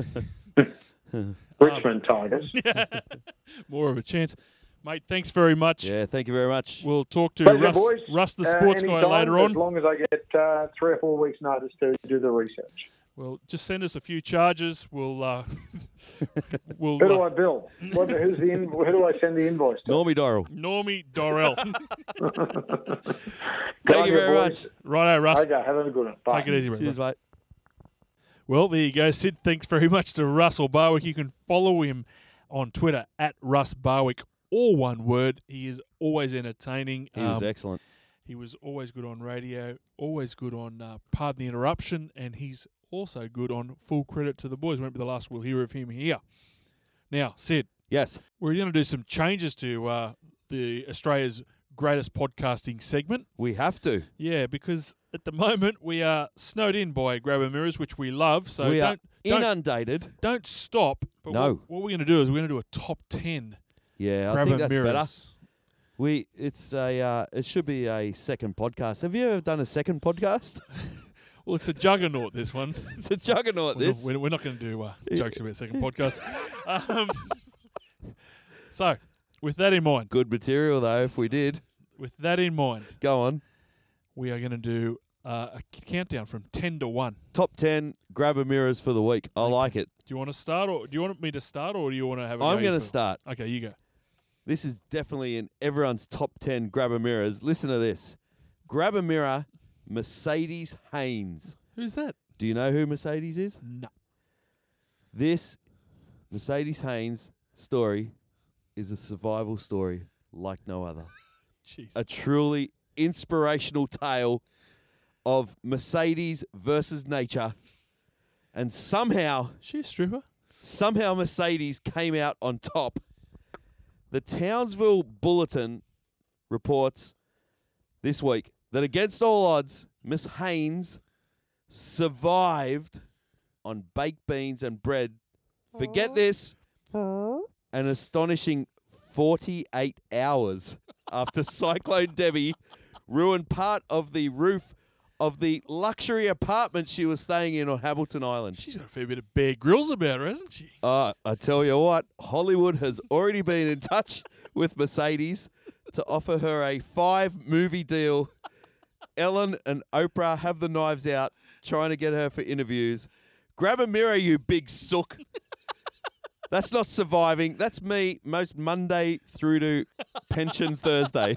Richmond Tigers. more of a chance. Mate, thanks very much. Yeah, thank you very much. We'll talk to Pleasure, Russ, boys. Russ the Uh, sports guy, anytime, later As on. long as I get uh, three or four weeks' notice to do the research. Well, just send us a few charges. We'll, uh, we'll. Who do uh, I bill? What, who's the in, who do I send the invoice to? Normie Doral. Normie Dorrell. Good Thank on you very boys. much. Righto, Russ. Okay, have a good one. Bye. Take it easy, mate. Cheers, mate. Well, there you go, Sid. Thanks very much to Russell Barwick. You can follow him on Twitter at Russ Barwick, all one word. He is always entertaining. He was Um, excellent. He was always good on radio, always good on uh, Pardon the Interruption, and he's also good on Full Credit to the Boys. Won't be the last we'll hear of him here. Now, Sid, Yes. we're going to do some changes to uh, the Australia's greatest podcasting segment. We have to. Yeah, because at the moment we are snowed in by Grabber Mirrors, which we love. So we are don't, don't, inundated. don't stop. But No. what, what we're going to do is we're going to do a top ten Yeah, I Grabber think that's Mirrors. better. We it's a uh, it should be a second podcast. Have you ever done a second podcast? Well, it's a juggernaut, this one. It's a juggernaut. We're This. not, we're not going to do uh, jokes about second podcast. Um, so, with that in mind, Good material though. If we did, with that in mind, go on. we are going to do uh, a countdown from ten to one. Top ten grabber mirrors for the week. I like it. Do you want to start, or do you want me to start, or do you want to have a I'm go going to for- start. Okay, you go. This is definitely in everyone's top ten grabber mirrors. Listen to this. Grabber mirror, Mercedes Haynes. Who's that? Do you know who Mercedes is? No. This Mercedes Haynes story is a survival story like no other. Jeez. A truly inspirational tale of Mercedes versus nature. And somehow, She a stripper? somehow Mercedes came out on top. The Townsville Bulletin reports this week that against all odds, Miss Haynes survived on baked beans and bread. Forget this, an astonishing forty-eight hours after Cyclone Debbie ruined part of the roof of the luxury apartment she was staying in on Hamilton Island. She's got a fair bit of Bear Grylls about her, hasn't she? Uh, I tell you what, Hollywood has already been in touch with Mercedes to offer her a five-movie deal. Ellen and Oprah have the knives out, trying to get her for interviews. Grab a mirror, you big sook. That's not surviving. That's me most Monday through to pension Thursday.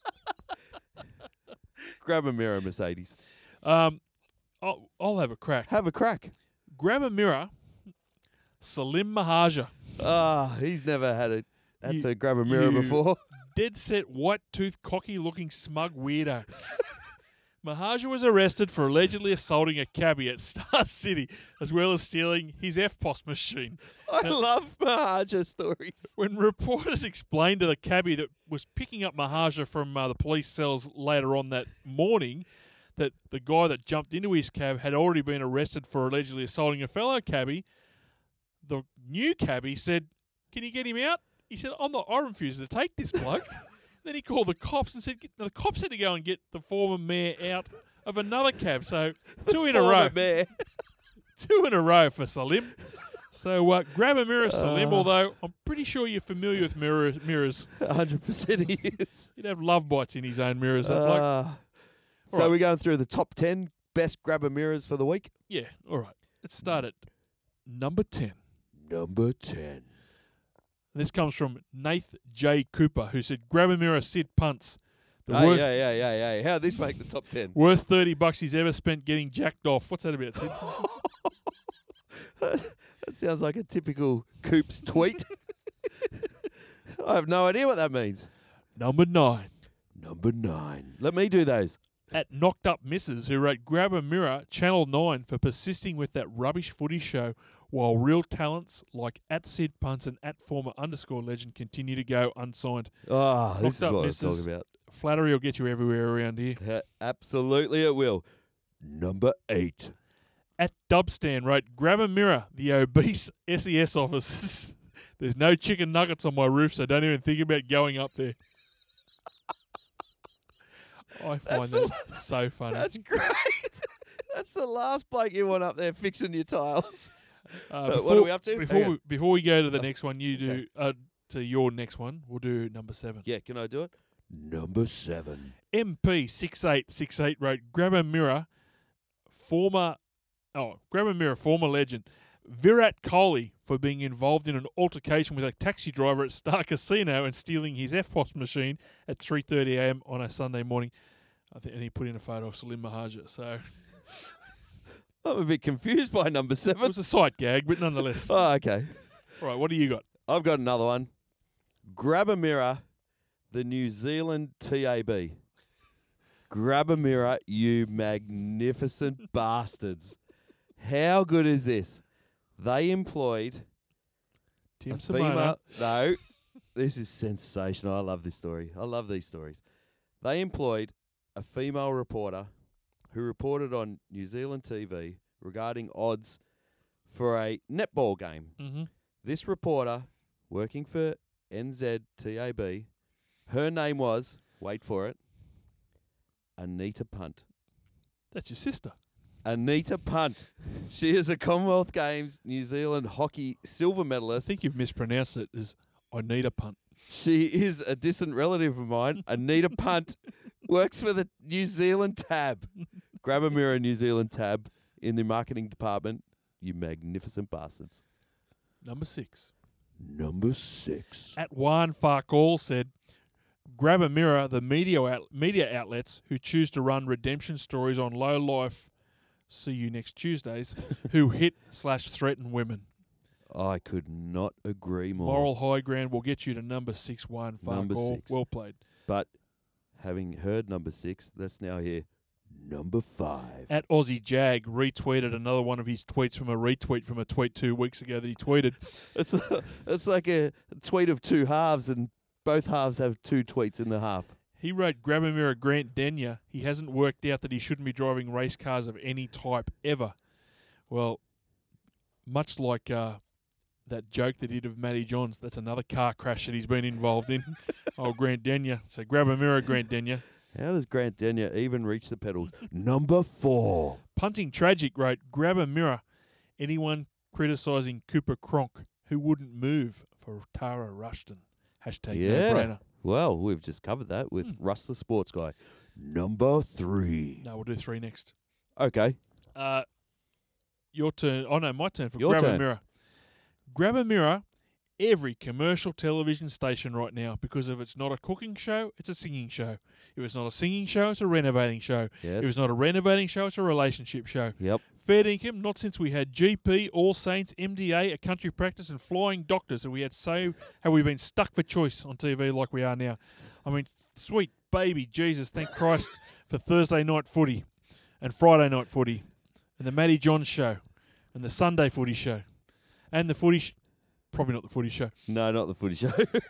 Grab a mirror, Mercedes. Um, I'll, I'll have a crack. Have a crack. Grab a mirror. Salim Mahaja. Ah, he's never had a had You- to grab a mirror you- before. Dead set, white tooth, cocky looking smug weirdo. Mahaja was arrested for allegedly assaulting a cabbie at Star City, as well as stealing his F P O S machine. I love Mahaja stories. When reporters explained to the cabbie that was picking up Mahaja from uh, the police cells later on that morning that the guy that jumped into his cab had already been arrested for allegedly assaulting a fellow cabbie, the new cabbie said, "Can you get him out?" He said, "I'm not. I refuse to take this bloke." Then he called the cops and said, "The cops had to go and get the former mayor out of another cab." So two in a Former row, mayor. two in a row for Salim. So uh, grab a mirror, Salim. although I'm pretty sure you're familiar with mirror, mirrors. one hundred percent he is. He'd have love bites in his own mirrors. That bloke. Uh, so right. we're going through the top ten best grabber mirrors for the week. Yeah. All right. Let's start at number ten. Number ten. This comes from Nath J. Cooper, who said, "Grab a mirror, Sid punts. The Oh, worst, yeah, yeah, yeah, yeah. How'd this make the top ten? worst thirty bucks he's ever spent getting jacked off." What's that about, Sid? That sounds like a typical Coops tweet. I have no idea what that means. Number nine. Number nine. Let me do those. At Knocked Up Misses, who wrote, grab a mirror, Channel nine, for persisting with that rubbish footy show while real talents like at Sid Punts and at former underscore legend continue to go unsigned. Oh, this Knocked is Up what I was Misses. talking about. Flattery will get you everywhere around here. Uh, absolutely it will. Number eight. At Dubstan wrote, grab a mirror, the obese S E S officers. There's no chicken nuggets on my roof, so don't even think about going up there. I find That's that the- so funny. That's great. That's the last bloke you want up there fixing your tiles. Uh, Uh, before, what are we up to? Before Hang we, on. before we go to the next one, you Okay. do uh, to your next one. We'll do number seven. Yeah, can I do it? Number seven. M P six eight six eight wrote, grab a mirror, former, oh, grab a mirror, former legend, Virat Kohli, for being involved in an altercation with a taxi driver at Star Casino and stealing his F P O S machine at three thirty a.m. on a Sunday morning. I think, and he put in a photo of Salim Mahaja. So I'm a bit confused by number it seven. was a sight gag, but nonetheless. Oh, okay. All right, what do you got? I've got another one. Grab a mirror, the New Zealand T A B. Grab a mirror, you magnificent bastards. How good is this? They employed Tim a Simona. female. No, this is sensational. I love this story. I love these stories. They employed a female reporter who reported on New Zealand T V regarding odds for a netball game. Mm-hmm. This reporter, working for N Z T A B, her name was, wait for it, Anita Punt. That's your sister. Anita Punt. She is a Commonwealth Games New Zealand hockey silver I medalist. think you've mispronounced it as I need a punt. She is a distant relative of mine. Anita Punt works for the New Zealand tab. Grab a mirror, New Zealand tab in the marketing department. You magnificent bastards. Number six. Number six. At Juan Farkall said, grab a mirror, the media out- media outlets who choose to run redemption stories on low life, see you next Tuesdays, who hit slash threaten women. I could not agree more. Moral high ground will get you to number six, Juan Farkall. Number six. Well played. But having heard number six, let's now hear number five. At Aussie Jag retweeted another one of his tweets from a retweet from a tweet two weeks ago that he tweeted. It's a, it's like a tweet of two halves, and both halves have two tweets in the half. He wrote, grab a mirror, Grant Denyer. He hasn't worked out that he shouldn't be driving race cars of any type ever. Well, much like uh, that joke that he did of Matty Johns, that's another car crash that he's been involved in. Oh, Grant Denyer. So grab a mirror, Grant Denyer. How does Grant Denyer even reach the pedals? Number four. Punting Tragic wrote, grab a mirror. Anyone criticising Cooper Cronk who wouldn't move for Tara Rushton. Hashtag Yeah. no-brainer. Well, we've just covered that with Hmm. Russ the Sports Guy. Number three. No, we'll do three next. Okay. Uh, your turn. Oh, no, my turn for Your grab a turn. mirror. Grab a mirror. Every commercial television station right now, because if it's not a cooking show, it's a singing show. If it's not a singing show, it's a renovating show. Yes. If it's not a renovating show, it's a relationship show. Yep. Fair dinkum, not since we had G P, All Saints, M D A, A Country Practice, and Flying Doctors have we had so have we been stuck for choice on T V like we are now. I mean, sweet baby Jesus, thank Christ for Thursday night footy and Friday night footy and the Matty Johns show and the Sunday footy show and the footy sh- probably not the footy show. No, not the footy show.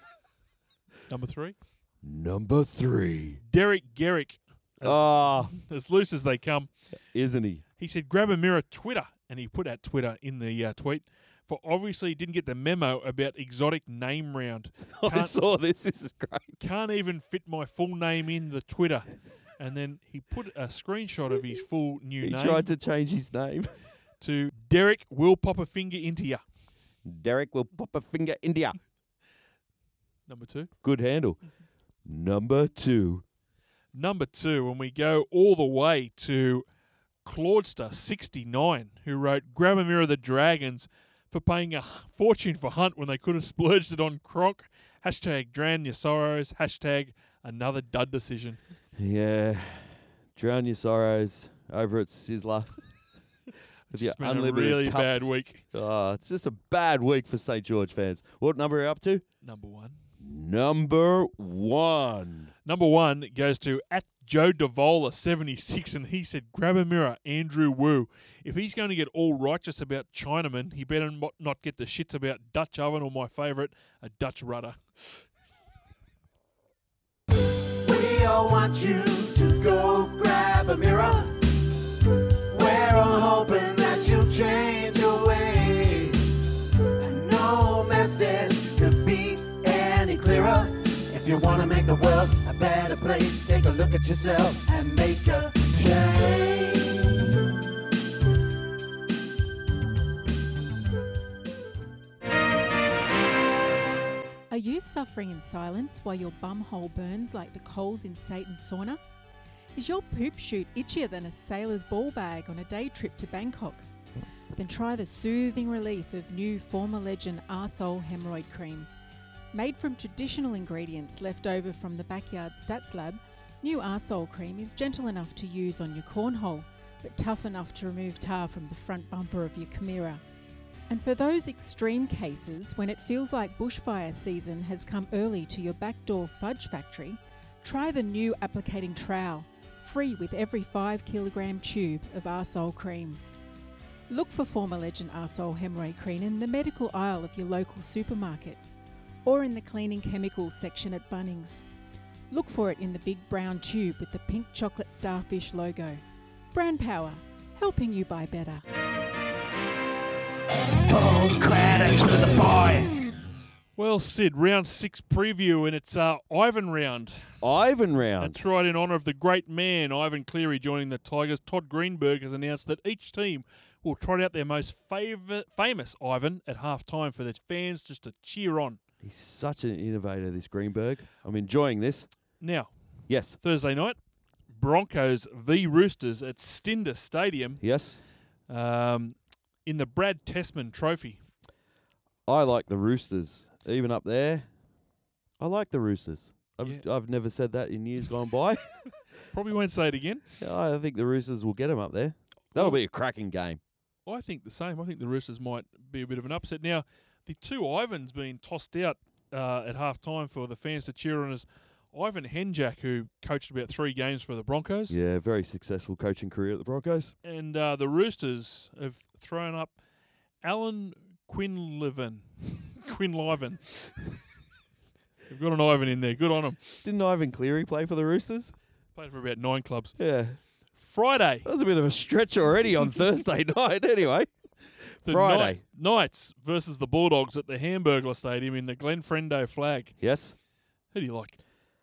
Number three, Number three. Derek Garrick, as, Oh, as loose as they come. isn't he? He said, grab a mirror Twitter. And he put out Twitter in the uh, tweet. For obviously he didn't get the memo about exotic name round. I Can't- saw this. This is great. Can't even fit my full name in the Twitter. And then he put a screenshot of his full new He name tried to change his name. to Derek Will Pop a Finger into ya. Derek will pop a finger India. Number two. Good handle. Number two. Number two, when we go all the way to Claudster sixty-nine, who wrote, grab a mirror of the Dragons for paying a fortune for Hunt when they could have splurged it on Cronk. Hashtag drown your sorrows. Hashtag another dud decision. Yeah. Drown your sorrows over at Sizzler. With your It's been a unlimited really cups. bad week. Oh, it's just a bad week for Saint George fans. What number are you up to? Number one. Number one. Number one goes to at Joe Davola seventy-six, and he said, grab a mirror, Andrew Wu. If he's going to get all righteous about Chinaman, he better mo- not get the shits about Dutch oven or my favourite, a Dutch rudder. We all want you to go grab a mirror. We're all hoping that you'll change your way. And no message could be any clearer. If you want to make the world a better place, take a look at yourself and make a change. Are you suffering in silence while your bumhole burns like the coals in Satan's sauna? Is your poop chute itchier than a sailor's ball bag on a day trip to Bangkok? Then try the soothing relief of new former legend Arsehole Hemorrhoid Cream. Made from traditional ingredients left over from the backyard stats lab, new Arsehole Cream is gentle enough to use on your cornhole, but tough enough to remove tar from the front bumper of your Chimera. And for those extreme cases, when it feels like bushfire season has come early to your backdoor fudge factory, try the new applicating trowel, free with every five kilogram tube of Arsehole Cream. Look for former legend Arsehole Hemorrhoid Cream in the medical aisle of your local supermarket, or in the cleaning chemicals section at Bunnings. Look for it in the big brown tube with the pink chocolate starfish logo. Brand Power, helping you buy better. Full credit to the boys. Well, Sid, round six preview, and it's uh, Ivan round. Ivan round. That's right, in honour of the great man, Ivan Cleary, joining the Tigers. Todd Greenberg has announced that each team will trot out their most fav- famous Ivan at half-time for their fans just to cheer on. He's such an innovator, this Greenberg. I'm enjoying this. Now, Yes. Thursday night, Broncos v Roosters at Stinder Stadium Yes. um, in the Brad Tessman Trophy. I like the Roosters. Even up there, I like the Roosters. I've, Yeah. I've never said that in years gone by. Probably won't say it again. I think the Roosters will get them up there. That'll Well- be a cracking game. I think the same. I think the Roosters might be a bit of an upset. Now, the two Ivans being tossed out uh, at half-time for the fans to cheer on is Ivan Henjak, who coached about three games for the Broncos. Yeah, very successful coaching career at the Broncos. And uh, the Roosters have thrown up Alan Quinlivan. Quinlivan. They've got an Ivan in there. Good on them. Didn't Ivan Cleary play for the Roosters? Played for about nine clubs. Yeah. Friday. That was a bit of a stretch already on Thursday night anyway. The Friday. Knight- Knights versus the Bulldogs at the Hamburglar Stadium in the Glenfrendo flag. Yes. Who do you like?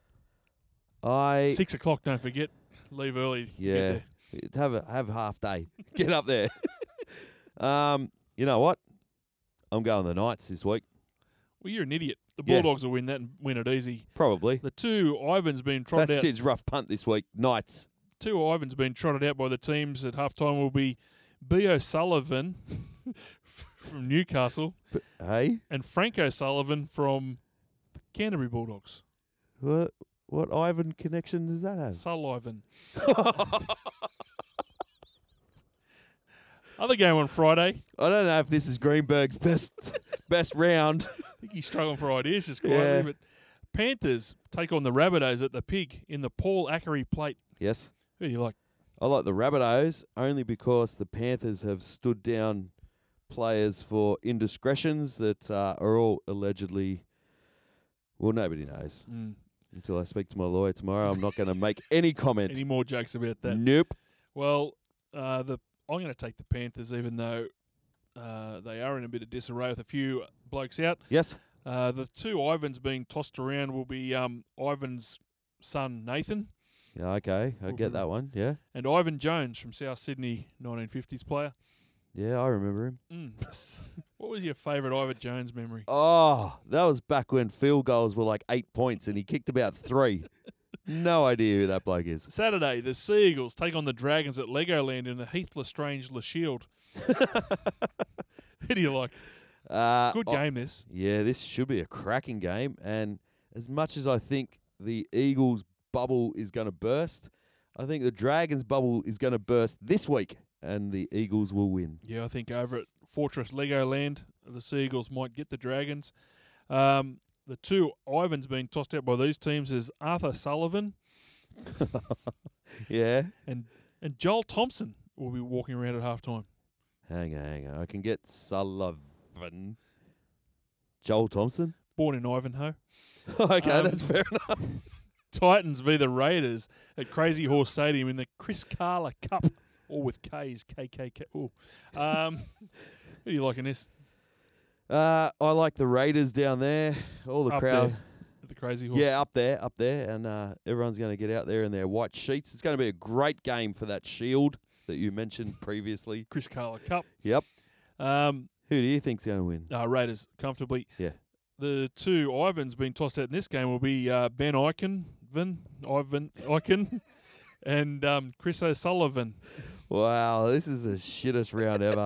I Six o'clock, don't forget. Leave early to yeah. get there. Have a have half day. Get up there. um, you know what? I'm going the Knights this week. Well, you're an idiot. The Yeah. Bulldogs will win that and win it easy. Probably. The two Ivans being trotted That's out. Sid's rough punt this week. Knights. Two Ivans being trotted out by the teams at halftime will be B. O'Sullivan from Newcastle But, hey, and Frank O'Sullivan from the Canterbury Bulldogs. what what Ivan connection does that have? Sullivan. Other game on Friday. I don't know if this is Greenberg's best best round. I think he's struggling for ideas just quietly. Yeah. But Panthers take on the Rabbitohs at the Pig in the Paul Ackery Plate. Yes. Who do you like? I like the Rabbitohs only because the Panthers have stood down players for indiscretions that uh, are all allegedly. Well, nobody knows. Mm. Until I speak to my lawyer tomorrow, I'm not going to make any comment. Any more jokes about that? Nope. Well, uh, the I'm going to take the Panthers, even though uh, they are in a bit of disarray with a few blokes out. Yes. Uh, the two Ivans being tossed around will be um, Ivan's son, Nathan, Yeah. Okay. I get that one. Yeah. and Ivan Jones from South Sydney, nineteen fifties player. Yeah. I remember him. Mm. What was your favourite Ivan Jones memory? Oh, that was back when field goals were like eight points, and he kicked about three. No idea who that bloke is. Saturday, the Sea Eagles take on the Dragons at Legoland in the Heath Lestrange Le Shield. Who do you like? Uh, Good I- game, this. Yeah, this should be a cracking game. And as much as I think the Eagles' bubble is going to burst, I think the Dragons' bubble is going to burst this week, and the Eagles will win. Yeah, I think over at Fortress Legoland, the Sea Eagles might get the Dragons. Um, the two Ivans being tossed out by these teams is Arthur Sullivan Yeah. and and Joel Thompson will be walking around at halftime. Hang on, hang on. I can get Sullivan. Joel Thompson? Born in Ivanhoe. Okay, Um, that's fair enough. Titans v the Raiders at Crazy Horse Stadium in the Chris Carla Cup, all with K's, K K K. Ooh. Um, who do you like in this? Uh, I like the Raiders down there. All the Up crowd. there at the Crazy Horse. Yeah, up there, up there. And uh, everyone's going to get out there in their white sheets. It's going to be a great game for that shield that you mentioned previously. Chris Carla Cup. Yep. Um, Who do you think's going to win? uh, Raiders comfortably. Yeah. The two Ivans being tossed out in this game will be uh, Ben Eichen, Vin, Ivan Eichen, and um, Chris O'Sullivan. Wow, this is the shittest round ever.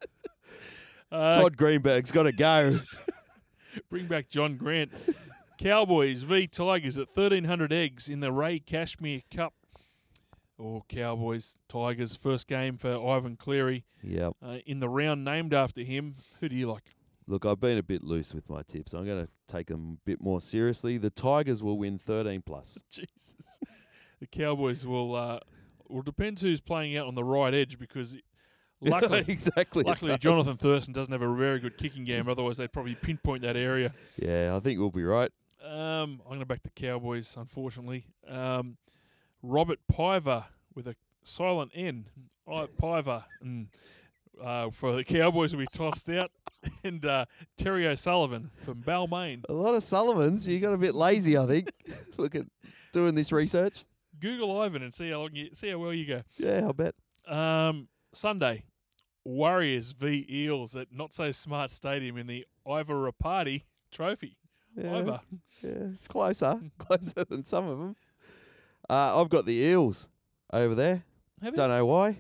Uh, Todd Greenberg's got to go. Bring back John Grant. Cowboys v Tigers at thirteen hundred eggs in the Ray Cashmere Cup. Or Cowboys, Tigers, first game for Ivan Cleary. Yep. Uh, in the round named after him. Who do you like? Look, I've been a bit loose with my tips. I'm going to take them a bit more seriously. The Tigers will win thirteen plus. Jesus. The Cowboys will, uh, well, depends who's playing out on the right edge because luckily, exactly. it luckily does. Jonathan Thurston doesn't have a very good kicking game. Otherwise, they'd probably pinpoint that area. Yeah, I think we'll be right. Um, I'm going to back the Cowboys, unfortunately. Um, Robert Piver with a silent N. I, Piver. Mm. Uh, for the Cowboys will be tossed out. And uh, Terry O'Sullivan from Balmain. A lot of Sullivans. You got a bit lazy, I think. Look at doing this research. Google Ivan and see how long you, see how well you go. Yeah, I'll bet. Um, Sunday, Warriors v Eels at Not So Smart Stadium in the Ivor Rapati Trophy. Yeah, Ivor. yeah, it's closer, closer than some of them. Uh, I've got the Eels over there. Have you? Don't know why.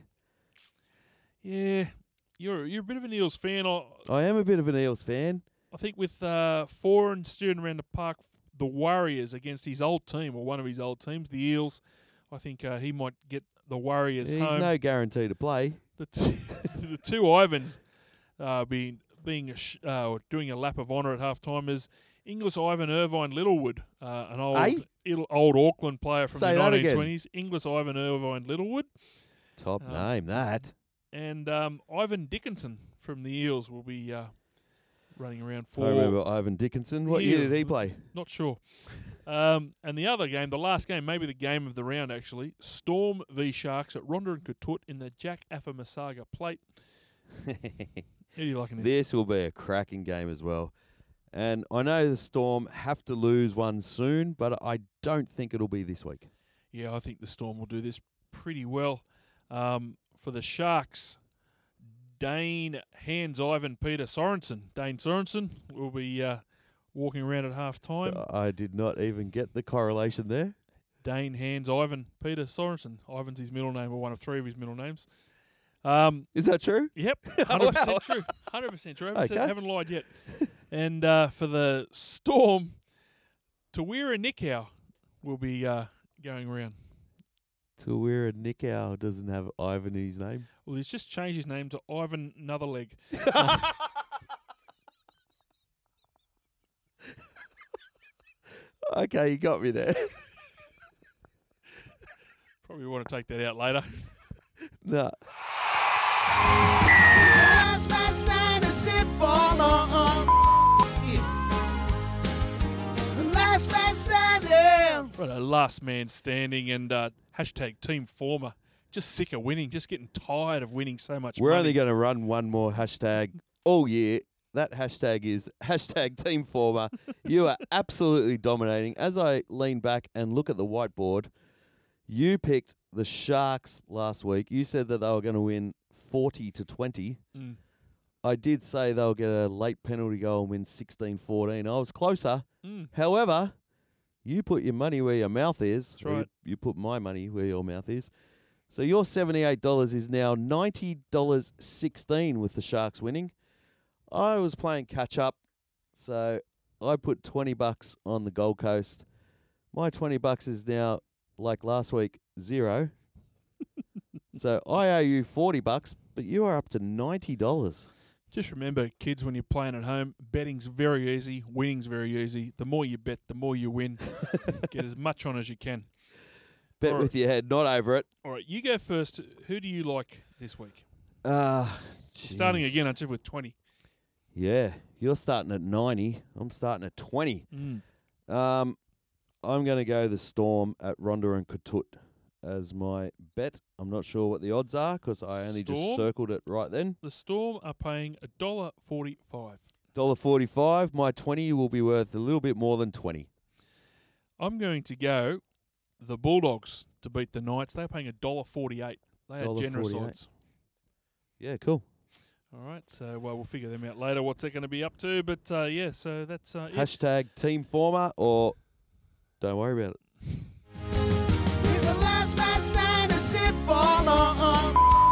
Yeah, you're you're a bit of an Eels fan. I, I am a bit of an Eels fan. I think with uh, Foran steering around the park, the Warriors against his old team or one of his old teams, the Eels. I think uh, he might get the Warriors He's home. no guarantee to play. The t- the two Ivans uh, being being a sh- uh, doing a lap of honour at half time is English Ivan Irvine Littlewood, uh, an old Eh? il- old Auckland player from Say the that nineteen again. twenties. English Ivan Irvine Littlewood. Top Uh, name, that. And um, Ivan Dickinson from the Eels will be uh, running around I for. remember Ivan Dickinson. What year did he Eels. play? Not sure. Um, and the other game, the last game, maybe the game of the round actually, Storm v Sharks at Rhondda and Katut in the Jack Afamasaga Plate. Who do you like in this? This will be a cracking game as well. And I know the Storm have to lose one soon, but I don't think it'll be this week. Yeah, I think the Storm will do this pretty well. Um, for the Sharks, Dane Hands Ivan Peter Sorensen. Dane Sorensen will be uh, walking around at half time. I did not even get the correlation there. Dane Hands Ivan Peter Sorensen. Ivan's his middle name, or one of three of his middle names. Um, Is that true? Yep, one hundred percent Wow. true. one hundred percent true. I haven't, said, Okay. haven't lied yet. And uh, for the Storm, Tawira Nikau will be uh, going around. Tawira Nikau doesn't have Ivan in his name. Well, he's just changed his name to Ivan Anotherleg. Okay, you got me there. Probably want to take that out later. No. Last man standing, sit for more. Last man standing. Right, a last man standing and uh, hashtag team former. Just sick of winning. Just getting tired of winning so much We're money. only going to run one more hashtag all year. That hashtag is hashtag Team Former. You are absolutely dominating. As I lean back and look at the whiteboard, you picked the Sharks last week. You said that they were going to win forty to twenty. Mm. I did say they'll get a late penalty goal and win sixteen fourteen. I was closer. Mm. However, you put your money where your mouth is. That's or you- right. You put my money where your mouth is. So your seventy-eight dollars is now ninety dollars sixteen with the Sharks winning. I was playing catch up, so I put twenty bucks on the Gold Coast. My twenty bucks is now, like last week, zero. So I owe you forty bucks, but you are up to ninety dollars. Just remember, kids, when you're playing at home, betting's very easy, winning's very easy. The more you bet, the more you win. Get as much on as you can. Bet All with right. your head, not over it. All right, you go first. Who do you like this week? Uh, Starting jeez. again, aren't you, with twenty? Yeah, you're starting at ninety. I'm starting at twenty. Mm. Um, I'm going to go the Storm at Ronda and Katut as my bet. I'm not sure what the odds are because I only just Storm? circled it right then. The Storm are paying one dollar forty-five. one dollar forty-five. My twenty will be worth a little bit more than twenty. I'm going to go the Bulldogs to beat the Knights. They're paying one dollar forty-eight. They are one dollar generous forty-eight. odds. Yeah, cool. All right, so well, we'll figure them out later, what's that going to be up to. But, uh, yeah, so that's uh, it. Hashtag Team Former or don't worry about it. He's the last man standing, sit for more.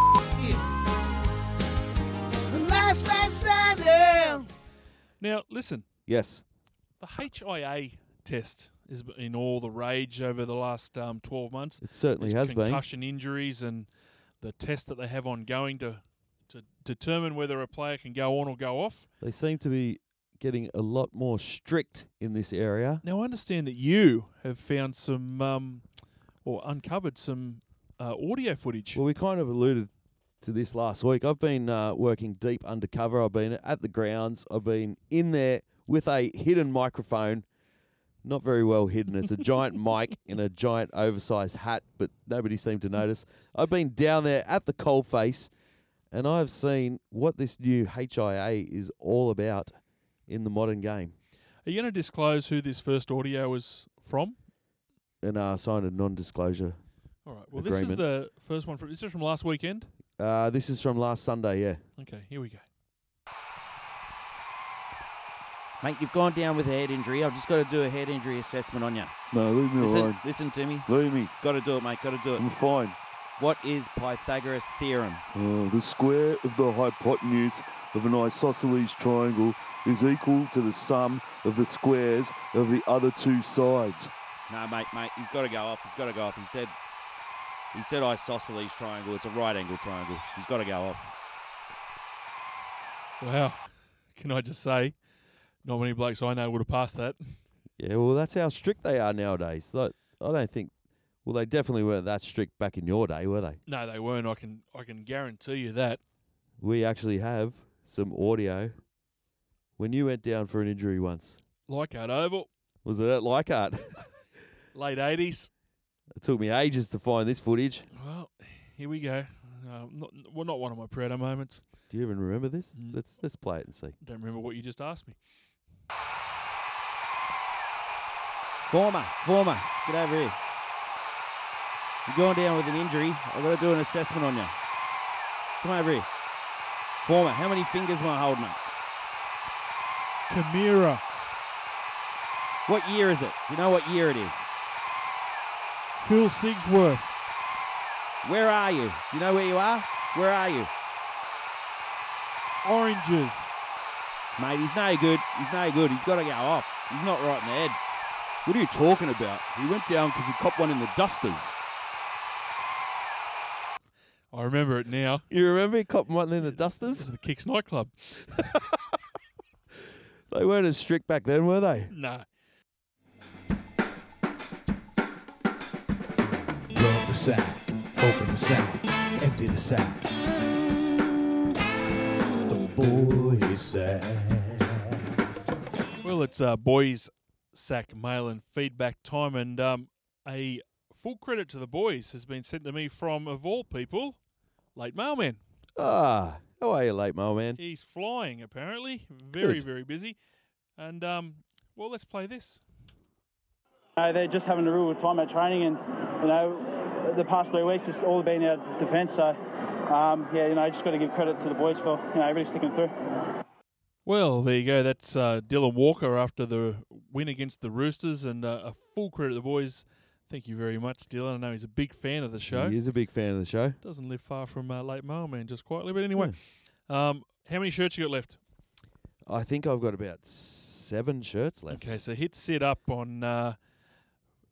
The last man standing. Now, listen, Yes. the H I A test is in all the rage over the last um, twelve months. It certainly There's has been. concussion injuries and the test that they have ongoing to to determine whether a player can go on or go off. They seem to be getting a lot more strict in this area. Now, I understand that you have found some, um, or uncovered some uh, audio footage. Well, we kind of alluded to this last week. I've been uh, working deep undercover. I've been at the grounds. I've been in there with a hidden microphone. Not very well hidden. It's a giant mic in a giant oversized hat, but nobody seemed to notice. I've been down there at the coalface, and I've seen what this new H I A is all about in the modern game. Are you going to disclose who this first audio was from? And uh, signed a non-disclosure. All right. Well, this is Agreement. the first one from. Is this from last weekend? Uh, this is from last Sunday, yeah. Okay, here we go. Mate, you've gone down with a head injury. I've just got to do a head injury assessment on you. No, leave me Listen, alone. listen to me. Leave me. Got to do it, mate. Got to do it. I'm fine. What is Pythagoras' theorem? Uh, the square of the hypotenuse of an isosceles triangle is equal to the sum of the squares of the other two sides. No, mate, mate. He's got to go off. He's got to go off. He said, he said isosceles triangle. It's a right angle triangle. He's got to go off. Wow. Can I just say, not many blokes I know would have passed that. Yeah, well, that's how strict they are nowadays. Like, I don't think... Well, they definitely weren't that strict back in your day, were they? No, they weren't. I can I can guarantee you that. We actually have some audio when you went down for an injury once. Leichhardt Oval, Was it at Leichhardt? late eighties. It took me ages to find this footage. Well, here we go. Uh, not, well, not one of my prouder moments. Do you even remember this? Mm. Let's let's play it and see. Don't remember what you just asked me. Former, former, get over here. You're going down with an injury. I've got to do an assessment on you. Come over here. Former, how many fingers am I holding, mate? Chimera. What year is it? Do you know what year it is? Phil Sigsworth. Where are you? Do you know where you are? Where are you? Oranges. Mate, he's no good. He's no good. He's got to go off. He's not right in the head. What are you talking about? He went down because he copped one in the dusters. I remember it now. You remember he copped one in the This dusters? is the Kicks nightclub. They weren't as strict back then, were they? No. Rub the sack, open the sack, empty the sack. The boys sack. Well, it's uh, boys sack mail and feedback time, and um, a full credit to the boys has been sent to me from, of all people, late mailman. Ah, how are you, late mailman? He's flying, apparently. Very, Good. very busy. And, um, well, let's play this. Uh, they're just having a real good time at training, and you know, the past three weeks it's all been our defence. So, um, yeah, you know, just got to give credit to the boys for you know really sticking through. Well, there you go. That's uh, Dylan Walker after the win against the Roosters, and uh, a full credit to the boys. Thank you very much, Dylan. I know he's a big fan of the show. He is a big fan of the show. Doesn't live far from uh, late mailman, just quietly. But anyway, um, how many shirts you got left? I think I've got about seven shirts left. Okay, so hit set up on uh,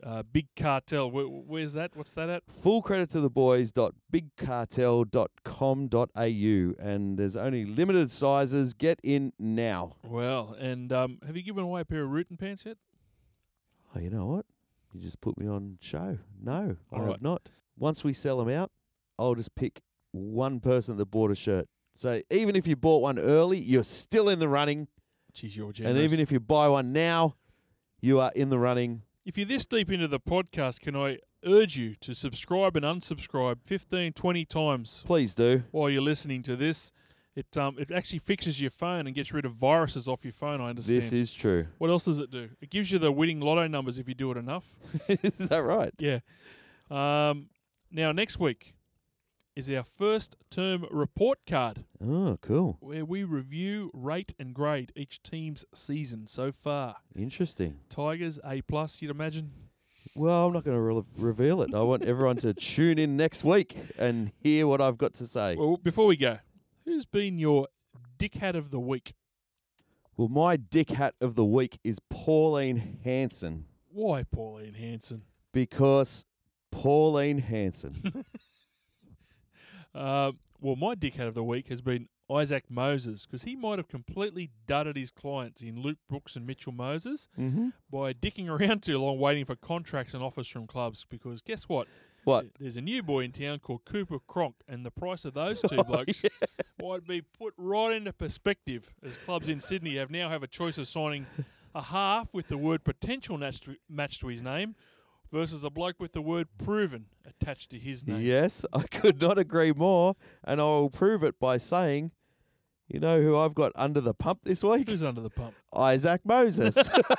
Uh, Big Cartel. Where, where's that? What's that at? Full credit to the boys dot big cartel dot com dot a u, and there's only limited sizes. Get in now. Well, and um, have you given away a pair of rootin' pants yet? Oh, you know what? You just put me on show. No, All I right. have not. Once we sell them out, I'll just pick one person that bought a shirt. So even if you bought one early, you're still in the running. Jeez, you're generous. And even if you buy one now, you are in the running. If you're this deep into the podcast, can I urge you to subscribe and unsubscribe fifteen, twenty times Please do. while you're listening to this? It um it actually fixes your phone and gets rid of viruses off your phone, I understand. This is true. What else does it do? It gives you the winning lotto numbers if you do it enough. Is that right? Yeah. Um, now, next week is our first term report card Oh, cool. where we review, rate and grade each team's season so far. Interesting. Tigers, A+, plus, you'd imagine. Well, I'm not going to re- reveal it. I want everyone to tune in next week and hear what I've got to say. Well, before we go, who's been your dickhead of the week? Well, my dick hat of the week is Pauline Hanson, Why Pauline Hanson? because Pauline Hanson. Uh, well, my dickhead of the week has been Isaac Moses, because he might have completely dudded his clients in Luke Brooks and Mitchell Moses mm-hmm. by dicking around too long waiting for contracts and offers from clubs, because guess what? What? There's a new boy in town called Cooper Cronk, and the price of those two blokes yeah. might be put right into perspective, as clubs in Sydney have now have a choice of signing a half with the word potential matched to, matched to his name versus a bloke with the word proven attached to his name. Yes, I could not agree more, and I will prove it by saying, you know who I've got under the pump this week? Who's under the pump? Isaac Moses.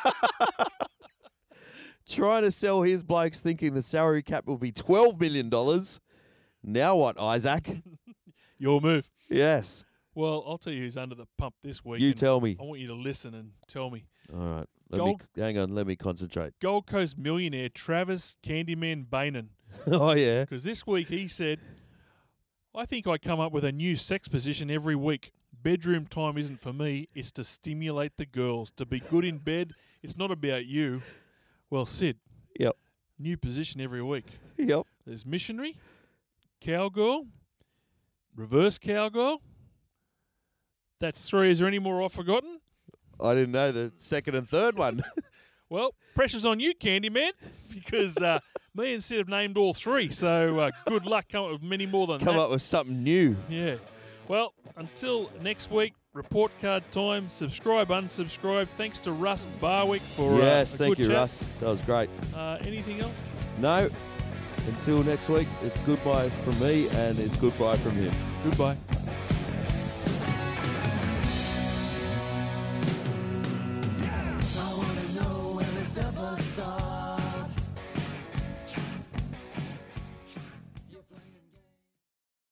Trying to sell his blokes thinking the salary cap will be twelve million dollars. Now what, Isaac? Your move. Yes. Well, I'll tell you who's under the pump this week. You and tell me. I want you to listen and tell me. All right. Let Gold- me, hang on, let me concentrate. Gold Coast millionaire Travis Candyman Bainan. Oh, yeah. Because this week he said, I think I come up with a new sex position every week. Bedroom time isn't for me. It's to stimulate the girls. To be good in bed, it's not about you. Well, Sid. Yep. New position every week. Yep. There's missionary, cowgirl, reverse cowgirl. That's three. Is there any more I've forgotten? I didn't know the second and third one. Well, pressure's on you, Candyman, because uh, me and Sid have named all three. So uh, good luck coming up with many more than Come that. up with something new. Yeah. Well, until next week, report card time. Subscribe, unsubscribe. Thanks to Russ Barwick for yes, uh, a thank good you, chat. Russ. That was great. Uh, anything else? No. Until next week, it's goodbye from me and it's goodbye from him. Goodbye.